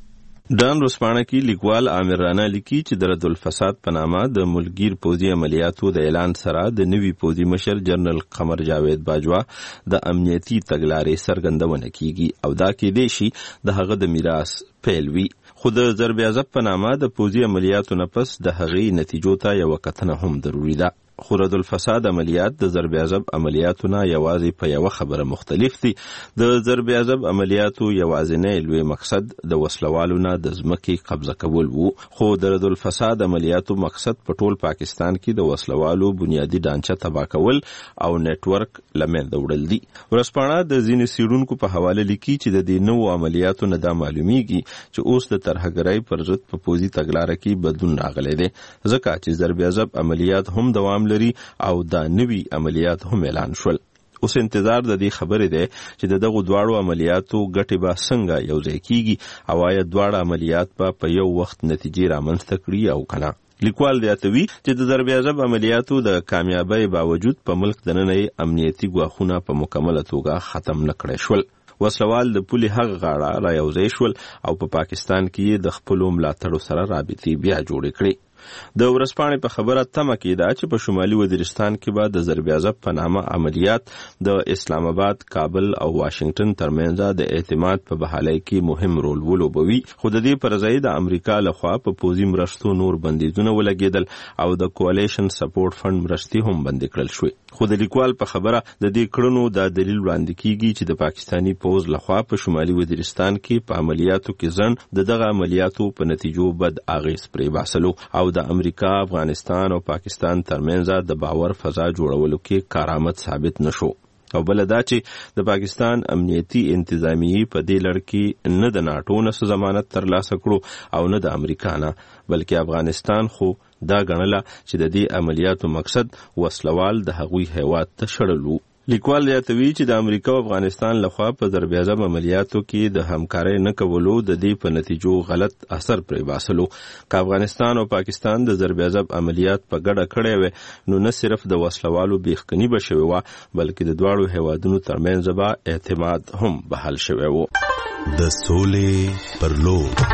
Speaker 4: ډان رسپانه کې لیکوال عامر رانا لیکي چې د رد الفساد په نامه د ملګیر پوځي عملیاتو د اعلان سره د نوي پوځي مشر جنرال قمر جاوید باجوا د امنیتي تګلارې څرګندونه کیږي او دا کېدای شي د هغه د میراث پیل وي. خو د ضرب عضب په نامه د پوځي عملیاتو نه پس د هغې نتیجو ته یوه کتنه هم ضروري ده. خو رد الفساد عملیات د ضرب عضب عملیاتو نه یوازې په یوه خبره مختلف دي. د ضرب عضب عملیاتو یوازینی لوی مقصد د وسلوالو نه د ځمکې قبضه کول وو، خو د رد الفساد عملیاتو مقصد په ټول پاکستان کې د وسلوالو بنیادی ډانچه تباه کول او نیټورک له منځه وړل دي. ورځپاڼه د ځینې څېړونکو په حواله لیکي چې د دې نوو عملیاتو نه دا معلومیږي چې اوس د ترهګرۍ پر ضد په پوځي تګلاره کې بدلون راغلی دی، ځکه چې ضرب عضب عملیات هم دوام لري او دا نوي عملیات هم اعلان شول. اوس انتظار د دې خبرې دی چې د دغو دواړو عملیاتو ګټې به څنګه یوځای کیږي او آیا دواړه عملیات به په یو وخت نتیجې رامنځته کړي او که نه. لیکوال زیاتوي چې د ضرب عضب عملیاتو د کامیابۍ باوجود په ملک دننه امنیتي ګواښونه په مکمله توګه ختم نه کړای شول. وسلوال د پولې هغه غاړه را یوځای شول او په پا پاکستان کې د خپلو ملاتړو سره رابطې بیا جوړې کړې. د ورځپاڼې په خبره تمه کېده چې په شمالي وزیرستان کې به د ضرب عضب په نامه عملیات د اسلام آباد، کابل او واشنگټن ترمنځ د اعتماد په بحالۍ کې مهم رول ولوبوي، خو د دې پر ځای د امریکا لخوا په پوځي مرستو نور بندیزونه ولګېدل او د کولیشن سپورټ فند مرستې هم بندې کړل شوې. خو د لیکوال په خبره د دې کړنو دا دلیل وړاندې کیږي چې د پاکستاني پوځ لخوا په شمالي وزیرستان کې په عملیاتو کې ځنډ د دغه عملیاتو په نتیجو بد اغېز پرې باسلو او د امریکا، افغانستان او پاکستان ترمنځ د باور فضا جوړولو کې کارآمد ثابت نشو. او بل دا چې د پاکستان امنیتي انتظامیې په دې لړ کې نه د ناټو نه ضمانت ترلاسه کړو او نه د امریکا نه، بلکې افغانستان خو دا ګڼله چې د دې عملیاتو مقصد وسلوال د هغوی هیواد ته شړل وو. لیکوال زیاتوي چې د امریکا او افغانستان لخوا په ضرب عضب عملیاتو کې د همکارۍ نه کولو د دې په نتیجو غلط اثر پرې باسلو. که افغانستان او پاکستان د ضرب عضب عملیات په ګډه کړی وی نو نه صرف د وسلوالو بیخکني به شوې وه، بلکې د دواړو هیوادونو ترمنځ به اعتماد هم بحال شوی و.
Speaker 5: د سولې پر لور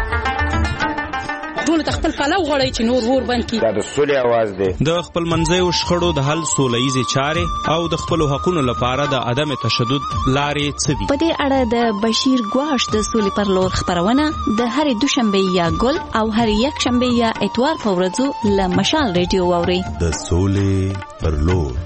Speaker 8: ټول خپل پلو غړی چې نور ور بند کی. دا د سولې आवाज دی.
Speaker 21: د خپل منځي شخړو د حل سولهیزې چارې او د خپل حقوقو لپاره د عدم تشدد لارې څه دي.
Speaker 17: په دې اړه د بشیر ګواش د سولې پر لور خبرونه د هرې دوشنبه یا ګل او هر یک شنبه یا اتوار په ورځو له مشال ریډیو واوري.
Speaker 5: د سولې پر لور.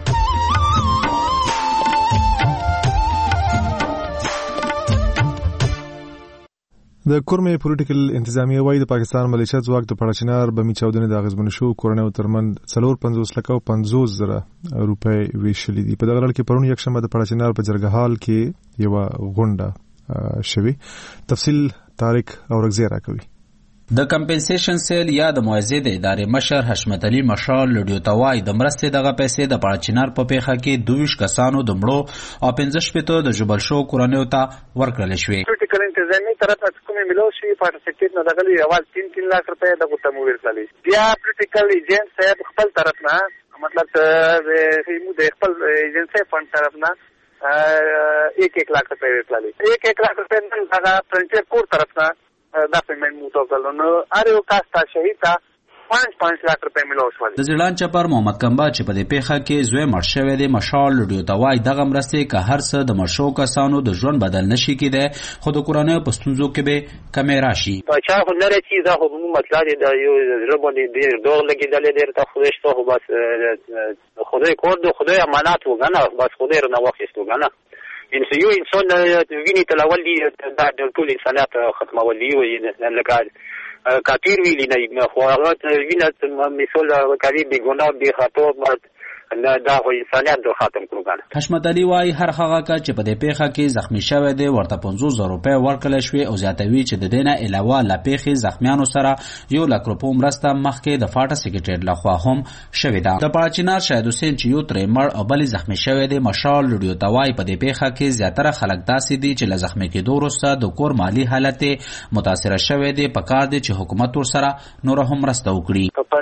Speaker 1: د کورمې پولیټیکل انتظامیه وايي د پاکستان ملیشه ځواک د پړچنار بمی چاودنې د اغیزمن شو کورنیو ترمنځ څلور پنځوس لکه او پنځوس زره روپۍ ویشلې دي. په دغه لړ کې پرون یکشنبه د پړچنار په جرګهال کې یو غونډه شوي. تفصیل طارق اورغزی راکوي.
Speaker 22: د کمپنسیشن سیل یا د موازی د ادارې مشر حشمت علي مشال لډیو توای د مرستې دغه پیسې د پړچنار په پیخه کې دویش کسانو د مړو او پنځه شپېته د جبل شو کورنیو ته ورکړل شوې.
Speaker 24: پولیټیکل انتظامی طرف څخه کومې ملو شي پارټیسپیټ نه دغلی اول تین تین لاک روپے دغه ته مو ورکړل. بیا پولیټیکل ایجنټ صاحب خپل طرف نه مطلب د د خپل ایجنسی فند طرف نه ایک ایک لاک روپے ورکړل. ایک ایک لاک روپے نه هغه فرنټیر کور طرف نه دا پیمنٹ موټو کړو نو اره یو کاستا شهید تا پانچ پانچ لاک روپے ملو شول.
Speaker 22: د زیلان چپر محمد کمبا چې په دې پیخه کې زوی مړ شوی دی مشال لډیو توای دغه مرستې که هر څه د مرشو کسانو د ژوند بدل نشي کېدی خو د کورنیو په ستونزو کې به کمې راشي.
Speaker 27: پاچا خو لري چې دا خو مطلب دی د یو زړه باندې ډېر ډول لګېدلې ډېر ته خودش ته خو بس خدای کور د خدای امانات وګڼه بس خدای رانه واخیست وګڼه. انسو یو انسان ویني تلول دي د ټول انسانات ختمول دي لکه کافر ویلی نه خو هغه وینه مثال کوي بې ګناه بې خطا نه دا خو انسانیت د ختم کړو.
Speaker 22: حشمت علي وايي هر هغه کا چې په دې پیخه کې زخمی شوی دی ورته پنځوس زره روپۍ ورکړل شوې او زیاتوي چې د دې نه علاوه له پیښې زخمیانو سره یو لک روپۍ مرسته مخکې د فاټا سکریټریټ لخوا هم شوې ده. د پړچنار شاهد حسین چې یو ترې مړ او بلې زخمی شوی دی مشال لډیو توای په دې پیښه کې زیاتره خلک داسې دي چې له زخمی کېدو وروسته د کور مالی حالت متاثره شوی دی. پکار دی چې حکومت ورسره نور هم مرسته وکړي.
Speaker 27: پندي وو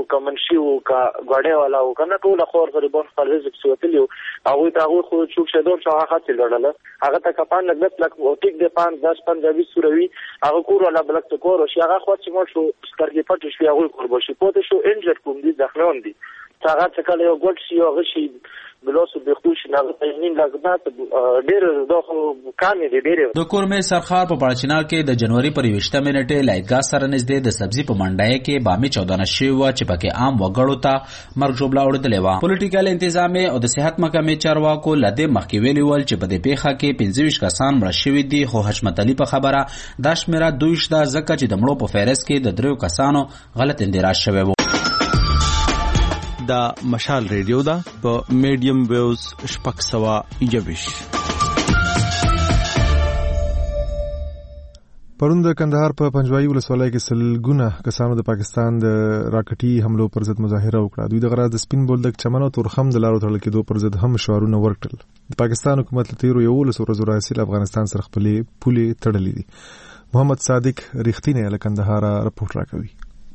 Speaker 24: کا منشي او کا غړې والا او کنه ټول خور غریبان خپل رزق سوتلی او هغه ته هغه خو چوک شدور چې هغه خاطر لړل هغه ته کپان لګت لک او ټیک د پان دس پنځه سوروي هغه کور ولا بلک ته کور او شي هغه خو چې مو شو سترګې پټ شو هغه کور بشي پوت شو انجر کوم دي ځخلون دي هغه څه کله یو ګډ شي هغه شي بلوسو بخوش نه پېنین لګنات ډېر دغه کامې دي ډېر
Speaker 22: د کورمې سرخار په پړچنار کې د جنوري پر ویشته منټه لایګا سره نږدې د سبزی په منډای کې بامي چودہ شي و چې پکې عام وګړو ته مرګ جوړه وړدلې و پولیټیکل انتظام او د صحت محکمې چارواکو لده مخکې ویلي ول چې په دې پیښه کې پنځه ویشت کسان مړ شوي دي خو حشمت علي په خبره دا شمیره دوه ویشت ځکه چې د مړو په فهرست کې د دریو کسانو غلط اندراج شوی و
Speaker 21: دا مشال ریډیو دا په میډیم ویوز شپږ سوه یوویش.
Speaker 1: پرون د کندهار په پنجوایي ولسوالۍ کې سلګونه کسانو د پاکستان د راکټي حملو پر ضد مظاهره وکړه. دوی د غراض د سپین بولدک چمن او تورخم د لارو تړل کېدو پر ضد هم شعارونه ورکړل. د پاکستان حکومت له تیرو یولس ورځو راهیسې له افغانستان سره خپلې پولې تړلې دي. محمد صادق رښتینی له کندهار راپورټ راکوي.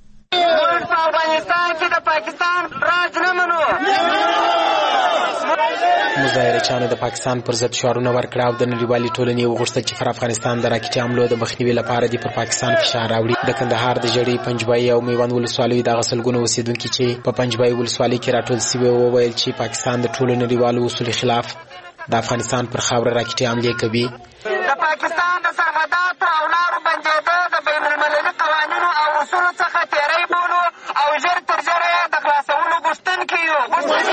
Speaker 3: مظاهرچیانو د پاکستان پر ضد شعارونه ورکړه او د نړیوالې ټولنې وغوښتل چې پر افغانستان د راکټي حملو د مخنیوي لپاره د پر پاکستان فشار راوړي. د کندهار د جړې پنجوایي او میوند ولسوالیو د غسلګونو اوسیدونکو چې په پنجوایي ولسوالۍ کې راټول شوي وویل چې پاکستان د ټولو نړیوالو اصولو خلاف د افغانستان پر خاوره راکټي حملې کوي.
Speaker 6: د پاکستان د سرحداتو او لارو بندېدو د بین المللي قوانینو او اصولو څخه تیری بولو او ژر تر ژره یې د خلاصولو غوښتونکي یو.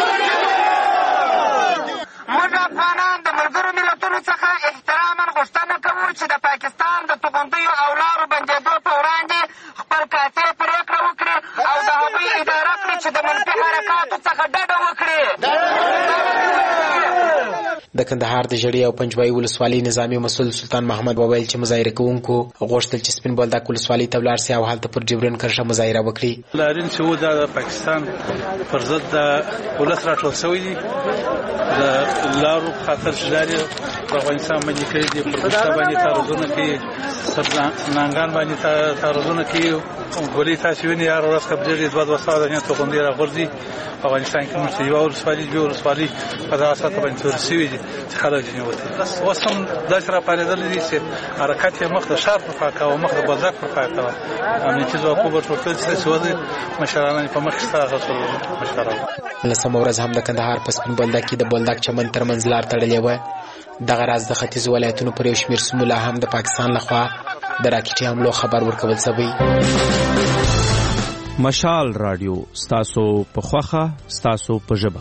Speaker 6: موږ افغانان د ملګرو ملتونو څخه احتراما غوښتنه کوو چې د پاکستان د توغندیو او لارو بندېدو په وړاندې خپل قاطع پرېکړه وکړي او د هغوی اداره کړي چې د منفي حرکاتو څخه ډډه وکړي.
Speaker 3: د کندهار د جړې او پنجوایي ولسوالۍ نظامي مسؤل سلطان محمد وویل چې مظاهره کوونکو غوښتل چې سپین بولدک ولسوالۍ ته ولاړ سي او هلته پر ډیورنډ کرښه مظاهره وکړي.
Speaker 9: لارین چې و دا د پاکستان پر ضد د ولس راټول شوی دي د لارو په خاطر چې لارې په افغانستان باندې کړي دي پر پښته باندې تعرضونه کوي نانګان باندې تعرضونه کوي ګولۍ تاسې وینئ هره ورځ قبضېږي دوه دوه سوه دانې توغندۍ راغورځي په افغانستان کې موږ یوه ولسوالي دوې ولسوالۍ په دغه سطحه باندې تورې شوي دي چې خلک ځینې وتلي اوس هم داسې راپارېدلي دي چې حرکت یې مخ د ښار پر خوا کوه مخ د بازار پر خوا کوه امنیتي ځواکو به ټول کړل چې داسې وځئ مشرانان یې په مخ کې ستا هغه ټول مشران.
Speaker 3: لسمه ورځ هم د کندهار په سپین بولدک کې د بولدک چمن ترمنځ لار تړلې وه. دغه راز د ختیځو ولایتونو پر یو شمېر سیمو لا هم د پاکستان لخوا د راکټي حملو خبر ورکول شوی.
Speaker 21: مشال رادیو ستاسو په خوخه ستاسو په ژبه.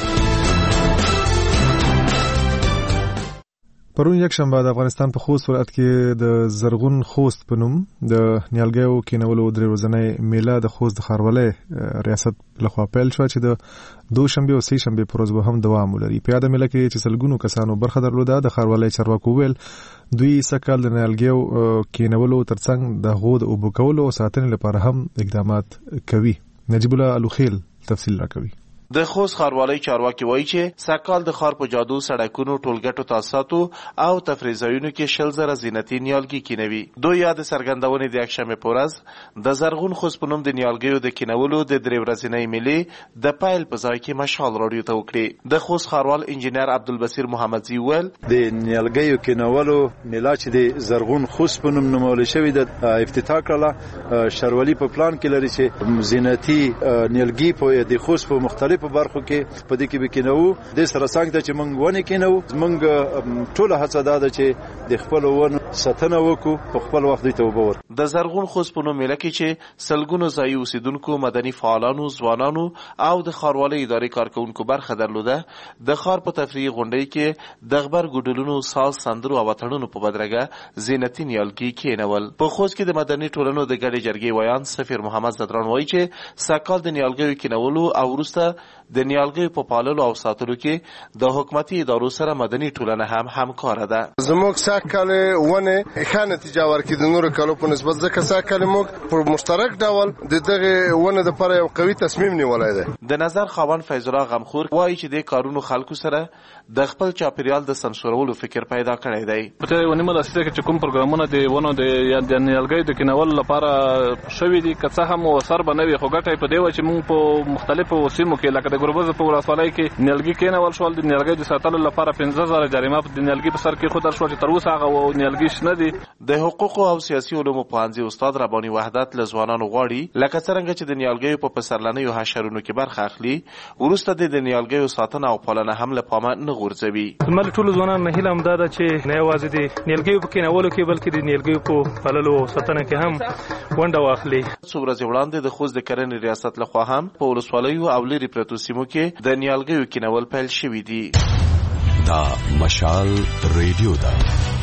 Speaker 1: پرون یک شنبه د افغانستان په خوست ولایت کې د زرغون خوست په نوم د نیالګیو کینولو درې ورځنۍ میله د خوست د ښاروالۍ ریاست لخوا پیل شوه چې د دوشنبې او سې شنبې په ورځ به هم دوام ولري. په یاده میله کې چې سلګونو کسانو برخه درلوده د ښاروالۍ چارواکو وویل دوی سږکال د نیالګیو کینولو ترڅنګ د هغو د اوبه کولو او ساتنې لپاره هم اقدامات کوي. نجیب الله الوخیل تفصیل راکوي.
Speaker 10: د خوست ښاروالۍ چارواکي وایي چې سږکال د ښار په جادو سړکونو ټولګټو تاسیساتو او تفریح ځایونو کې شل زره زینتي نیالګي کینوي. دوی یا د څرګندونې د یکشنبې په ورځ د زرغون خوست په نوم د نیالګیو د کینولو د درې ورځنۍ میلې د پیل په ځای کې مشال راډیو ته وکړي. د خوست ښاروال انجینر عبدالبصیر محمدزي وویل
Speaker 15: د نیالګیو کینولو میله چې د زرغون خوست په نوم نومول شوې ده افتتاح کړله. ښاروالي په پلان کې لري چې زینتي نیالګي په د خوست په مختلف په برخو کې په دې کې وکینو د سره څنګه چې موږ ونه کینو موږ ټول هڅه ده چې د خپل ون ساتنه وکړو په خپل وخت دی ته وبور.
Speaker 10: د زرغون خوست په نوم میله کې چې سلګونو ځایي اوسیدونکو مدني فعالانو ځوانانو او د ښاروالۍ ادارې کارکونکو برخه درلوده. د ښار په تفریحي غونډۍ کې د غبر ګډلونو ساز سندرو او اتڼونو په بدرګه زینتي نیالګي کینول. په خوست کې د مدني ټولنو د ګډې جرګې ویان سفیر محمد زدران وایي چې سږکال د نیالګیو کینولو او وروسته د نیالګیو په پاللو او ساتلو کې د حکومتي ادارو سره مدني ټولنه هم همکاره ده.
Speaker 7: زموږ ساکل ونه ښه نتیجه ورکړي د نورو کلو په نسبت، ځکه ساکل موږ په مشترک ډول د دغه ونه لپاره یو قوي تصمیم نیولی دی.
Speaker 10: د نظر خاوند فیض الله غمخور وایي چې د کارونو خلکو سره د خپل چاپیریال د سنسورولو فکر پیدا کړی دی.
Speaker 11: په دې ونیمه داسې چې کوم پروګرامونه د ونو د د نیالګیو د کینولو لپاره شوي دي، که څه هم اثر به نه وي، خو ګټه یې په دې وه چې موږ په مختلفو سیمو کې لکه د ګربز په ولسوالۍ کې نیالګي کینول شول. د نیالګیو د ساتلو لپاره پنځه زره جریمه د نیالګي په سر کې ښودل شوه چې تر اوسه هغه نیالګي شنه دي.
Speaker 10: د حقوقو او سیاسي علومو پوهنځي استاد رباني وحدت له ځوانانو غواړي لکه څرنګه چې د نیالګیو په پسرلنیو حشرونو کې برخه اخلي، وروسته د نیالګیو ساتنه او پالنه هم له پامه نه غورځوي.
Speaker 12: زما له ټولو ځوانانو نه هیله همدا ده چې نه یوازې د نیالګیو په کینولو کې بلکې د نیالګیو په پاللو او ساتنه کې هم ونډه واخلي.
Speaker 10: څو ورځې وړاندې د خوست د کرنې ریاست لخوا هم په ولسوالیو او لرې پرتو سیمو کې د نیالګیو کینول پیل شوي دي.
Speaker 5: دا مشال ریډیو ده.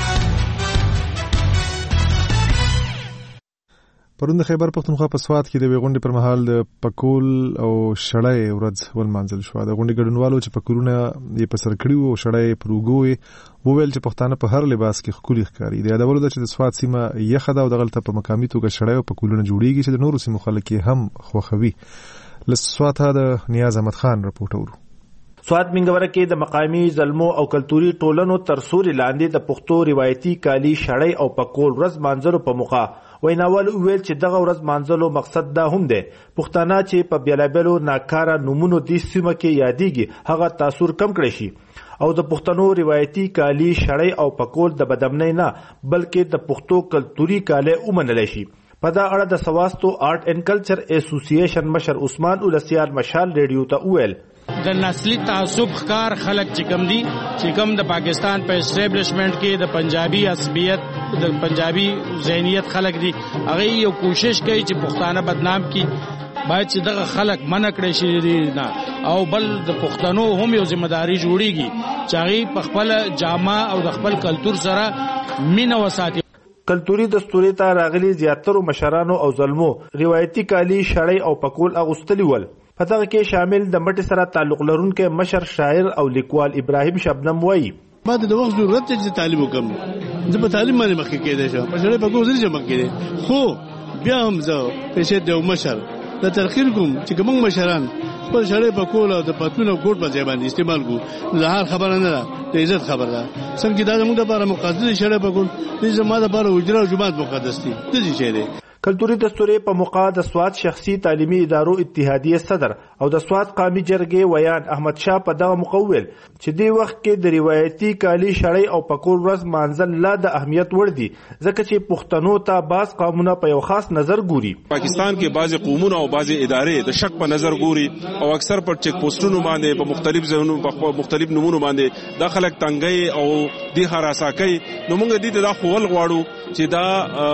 Speaker 1: پرون د خیبر پختونخوا په سوات کې د غونډې پر مهال د پکول او شړای ورځ ولمانځل شو. د غونډې ګډونوالو چې پکولونه یې په سر کړي وو او شړای پر اوږو یې وویل چې پښتانه په هر لباس کې ښکلي ښکاري. د یادولو ده چې د سوات سیمه یخه ده او دغلته په مقامي توګه شړای او پکولونه جوړیږي چې د نورو سیمو خلک یې هم خوښوي. له سواته د نیاز احمد خان رپورټ اورو.
Speaker 14: سوات منګوره کې د مقامی زلمو او کلتوري ټولنو تر سوري لاندې د پښتو روایتي کالی شړای او پکول ورځ مانځلو په موخه ویناول ویل چې دغه ورځ مانځلو مقصد دا هم دی پښتانه چې په بیلابلو ناکاره نومونو د سیمه کې یادېږي هغه تاثر کم کړی شي او د پښتنو روایتي کالی شړای او پکول د بدامنۍ نه بلکې د پښتو کلتوري کالی ومنل شي. په دا اړه د سواستو آرټ اینڈ کلچر اسوسییشن مشر عثمان اولسیار مشال ریډیو ته ویل
Speaker 23: د نسلی تعصب ښکار خلک چې کم دي چې کم د پاکستان په اسټیبلیشمنٹ کې د پنجابي عصبیت د پنجابي ذهنیت خلک دي، هغه یو کوشش کوي چې پښتانه بدنام کړي، باید چې دغه خلک منع کړي شي نه او بل د پښتنو هم یو ذمہداري جوړیږي چې هغه په خپل جامه او د خپل کلچر سره مینه وساتي.
Speaker 14: کلتوري دستوري ته راغلي زیاترو مشرانو او ظلمو روایتي کالی شړای او پکول اغوستلی ول. په دغه کې شامل د مټي سره تعلق لرونکي مشر شاعر او لیکوال ابراهیم شبنم وایي
Speaker 25: ما د وخت ضرورت چې تعلیم وکم، زه په تعلیم باندې مخکې کېدای شم، په شړای پکول ځل جمع کېدای، خو بیا هم زه پېښې د مشر د ترخیر کوم چې کوم مشران په شړای پکول او د پتلون او کوټ په ځای باندې استعمال کو لهار خبره نه ده، د عزت خبره ده. څنګه دا زموږ لپاره مقدس شړای پکول دې زموږ لپاره حجره او جماعت مقدس دي. د دې شی دی
Speaker 14: کلتوري دستوري په موقع د سوات شخصي تعلیمي ادارو اتحادیه صدر او د سوات قومي جرګې ویان احمد شاه په دغه مقول چې دی وخت کې د روایتي کالی شړای او پکول ورځ مانځل لا د اهمیت ور دي ځکه چې پښتنو ته باز قومونه په یو خاص نظر ګوري.
Speaker 26: پاکستان کې بعضي قومونه او بعضي ادارې د شک په نظر ګوري او اکثر پر چک پوسټونو باندې په مختلف ځایونو په مختلف نمونه باندې د خلک تنګي او د هراساکي نو موږ دې ته خپل غواړو چې دا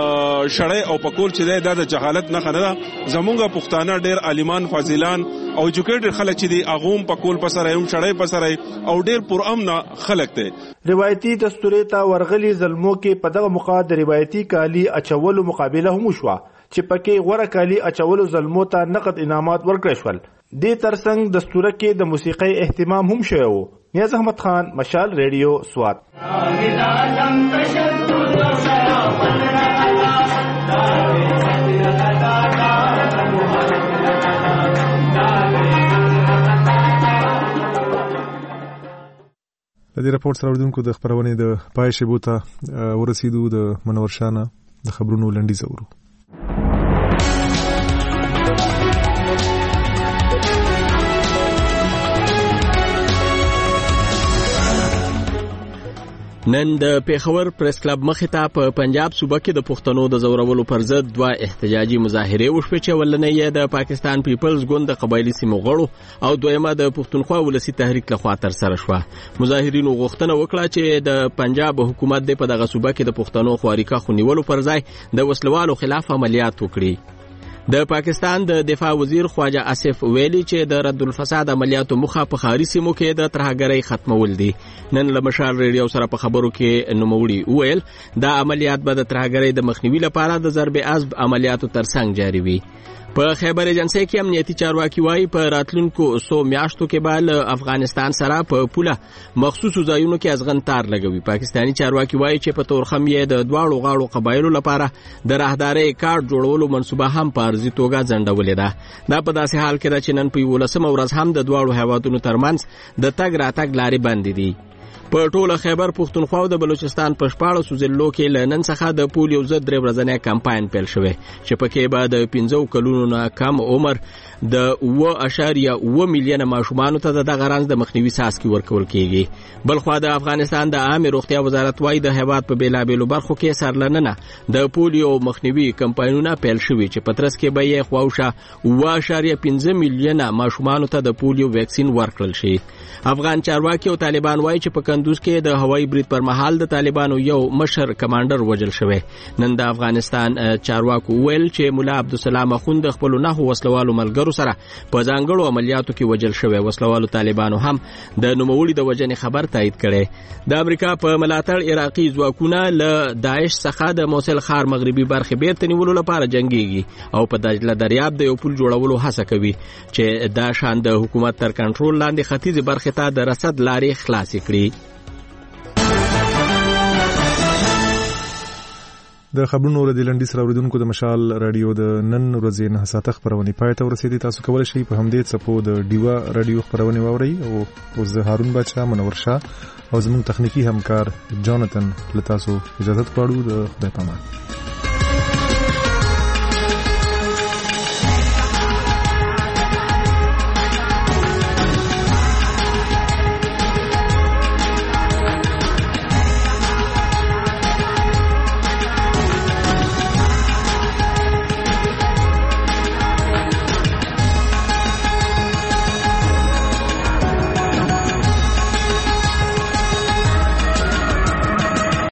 Speaker 26: شړای او پکول چې دا د جهالت نه خنه زمونږه پښتانه ډېر عالمان فاضلان او ایجوکیټډ خلک چې دي اغوم پکول پسره هم شړای پسره او ډېر پرامن خلک دي.
Speaker 14: روایتي دستوري ته ورغلي ظلمو کې په دغه موقع د روایتي کالی اچولو مقابله هم شوه چې پکې غوړه کالی اچولو ظلمو ته نقد انعامات ورکړل شول. دې ترڅنګ دستوره کې د موسیقۍ اهتمام هم شوی و. نیاز احمد خان مشال ریډیو سوات.
Speaker 1: د دې راپورټ سره ورودونکو د خبرونې د پای شیبو ته ورسېدو د منور شانه د خبرونو لنډیز اورو.
Speaker 28: نن د پیښور پریس کلب مخې ته په پنجاب صوبه کې د پښتنو د زورولو پر ضد دوه احتجاجي مظاهرې وشوې چې ولنۍ یې د پاکستان پیپلز ګوند د قبایلي سیمو غړو او دویمه د پښتونخوا ولسي تحریک لخوا ترسره شوه. مظاهرینو غوښتنه وکړه چې د پنجاب حکومت د په دغه صوبه کې د پښتنو خواريکا خونیولو پر ځای د وسلوالو خلاف عملیات وکړي. د پاکستان د دفاع وزیر خواجه آصف ویلي چې د رد الفساد عملیاتو مخه په ښاري سیمو کې د ترهګرۍ ختمول دي. نن له مشال ریډیو سره په خبرو کې نوموړي وویل دا عملیات به د ترهګرۍ د مخنیوي لپاره د ضرب عصب عملیاتو ترڅنګ جاري وي. په خیبر ایجنسی کې امنیتي چارواکي وایي په راتلونکو څو میاشتو کې به له افغانستان سره په پوله مخصوصو ځایونو کې ازغنتار لګوي. پاکستاني چارواکي وایي چې په تورخم یې د دواړو غاړو قبایلو لپاره د راهدارۍ کارت جوړولو منصوبه هم په ارزي توګه ځنډولې ده. دا په داسې حال کې ده چې نن په یولسمه ورځ هم د دواړو هیوادونو ترمنځ د تګ راتګ لارې بندې دي. په ټوله خیبر پښتونخوا او د بلوچستان په شپاړسو ضلعو کې له نن څخه د پولیو ضد درې ورځنی کمپاین پیل شوی چې پکې به د پنځو کلونو نه کم عمر د اوه اشاریه اوه میلیونه ماشومانو ته دغه رنځ د مخنیوي څاڅکي ورکول کیږي. بلخوا د افغانستان د عامه روغتیا وزارت وايي د هیواد په بیلابیلو برخو کې سرلننه د پولیو مخنیوي کمپاینونه پیل شوي چې په ترڅ کې به یې خواوشه اوه اشاریه پنځه میلیونه ماشومانو ته د پولیو ویکسین ورکړل شي. افغان چارواکي او طالبان وايي چې په کندوز کې د هوایي برید پر مهال د طالبانو یو مشر کمانډر وژل شوی. نن د افغانستان چارواکو ویل چې مولا عبدالسلام اخوند خپل نه وسلوالو ملګرو سره په ځانګړو عملیاتو کې وژل شوی. وسلوالو طالبانو هم د نوموړي د وژنې خبر تایید کړي. د امریکا په ملاتړ عراقي ځواکونه له داعش څخه د موصل ښار مغربي برخې بیرته نیولو لپاره جنګيږي او په دجله دریاب د یو پل جوړولو هڅه کوي چې دا شان د حکومت تر کنټرول لاندې ختیځ برخې ته د رسد لارې خلاصې کړي.
Speaker 1: د خبرونو ور د لنډیس راوړونکو د مشال رادیو د نن ورځې نه ساعت خبرونه پای ته ورسېدي. تاسو کولای شئ په همدې څپو د ډیوا رادیو خبرونه واورئ او اوس د هارون بچا منور شاه او زموږ تخنیکی همکار جاناتن له تاسو اجازه غواړو. د خدای پامان.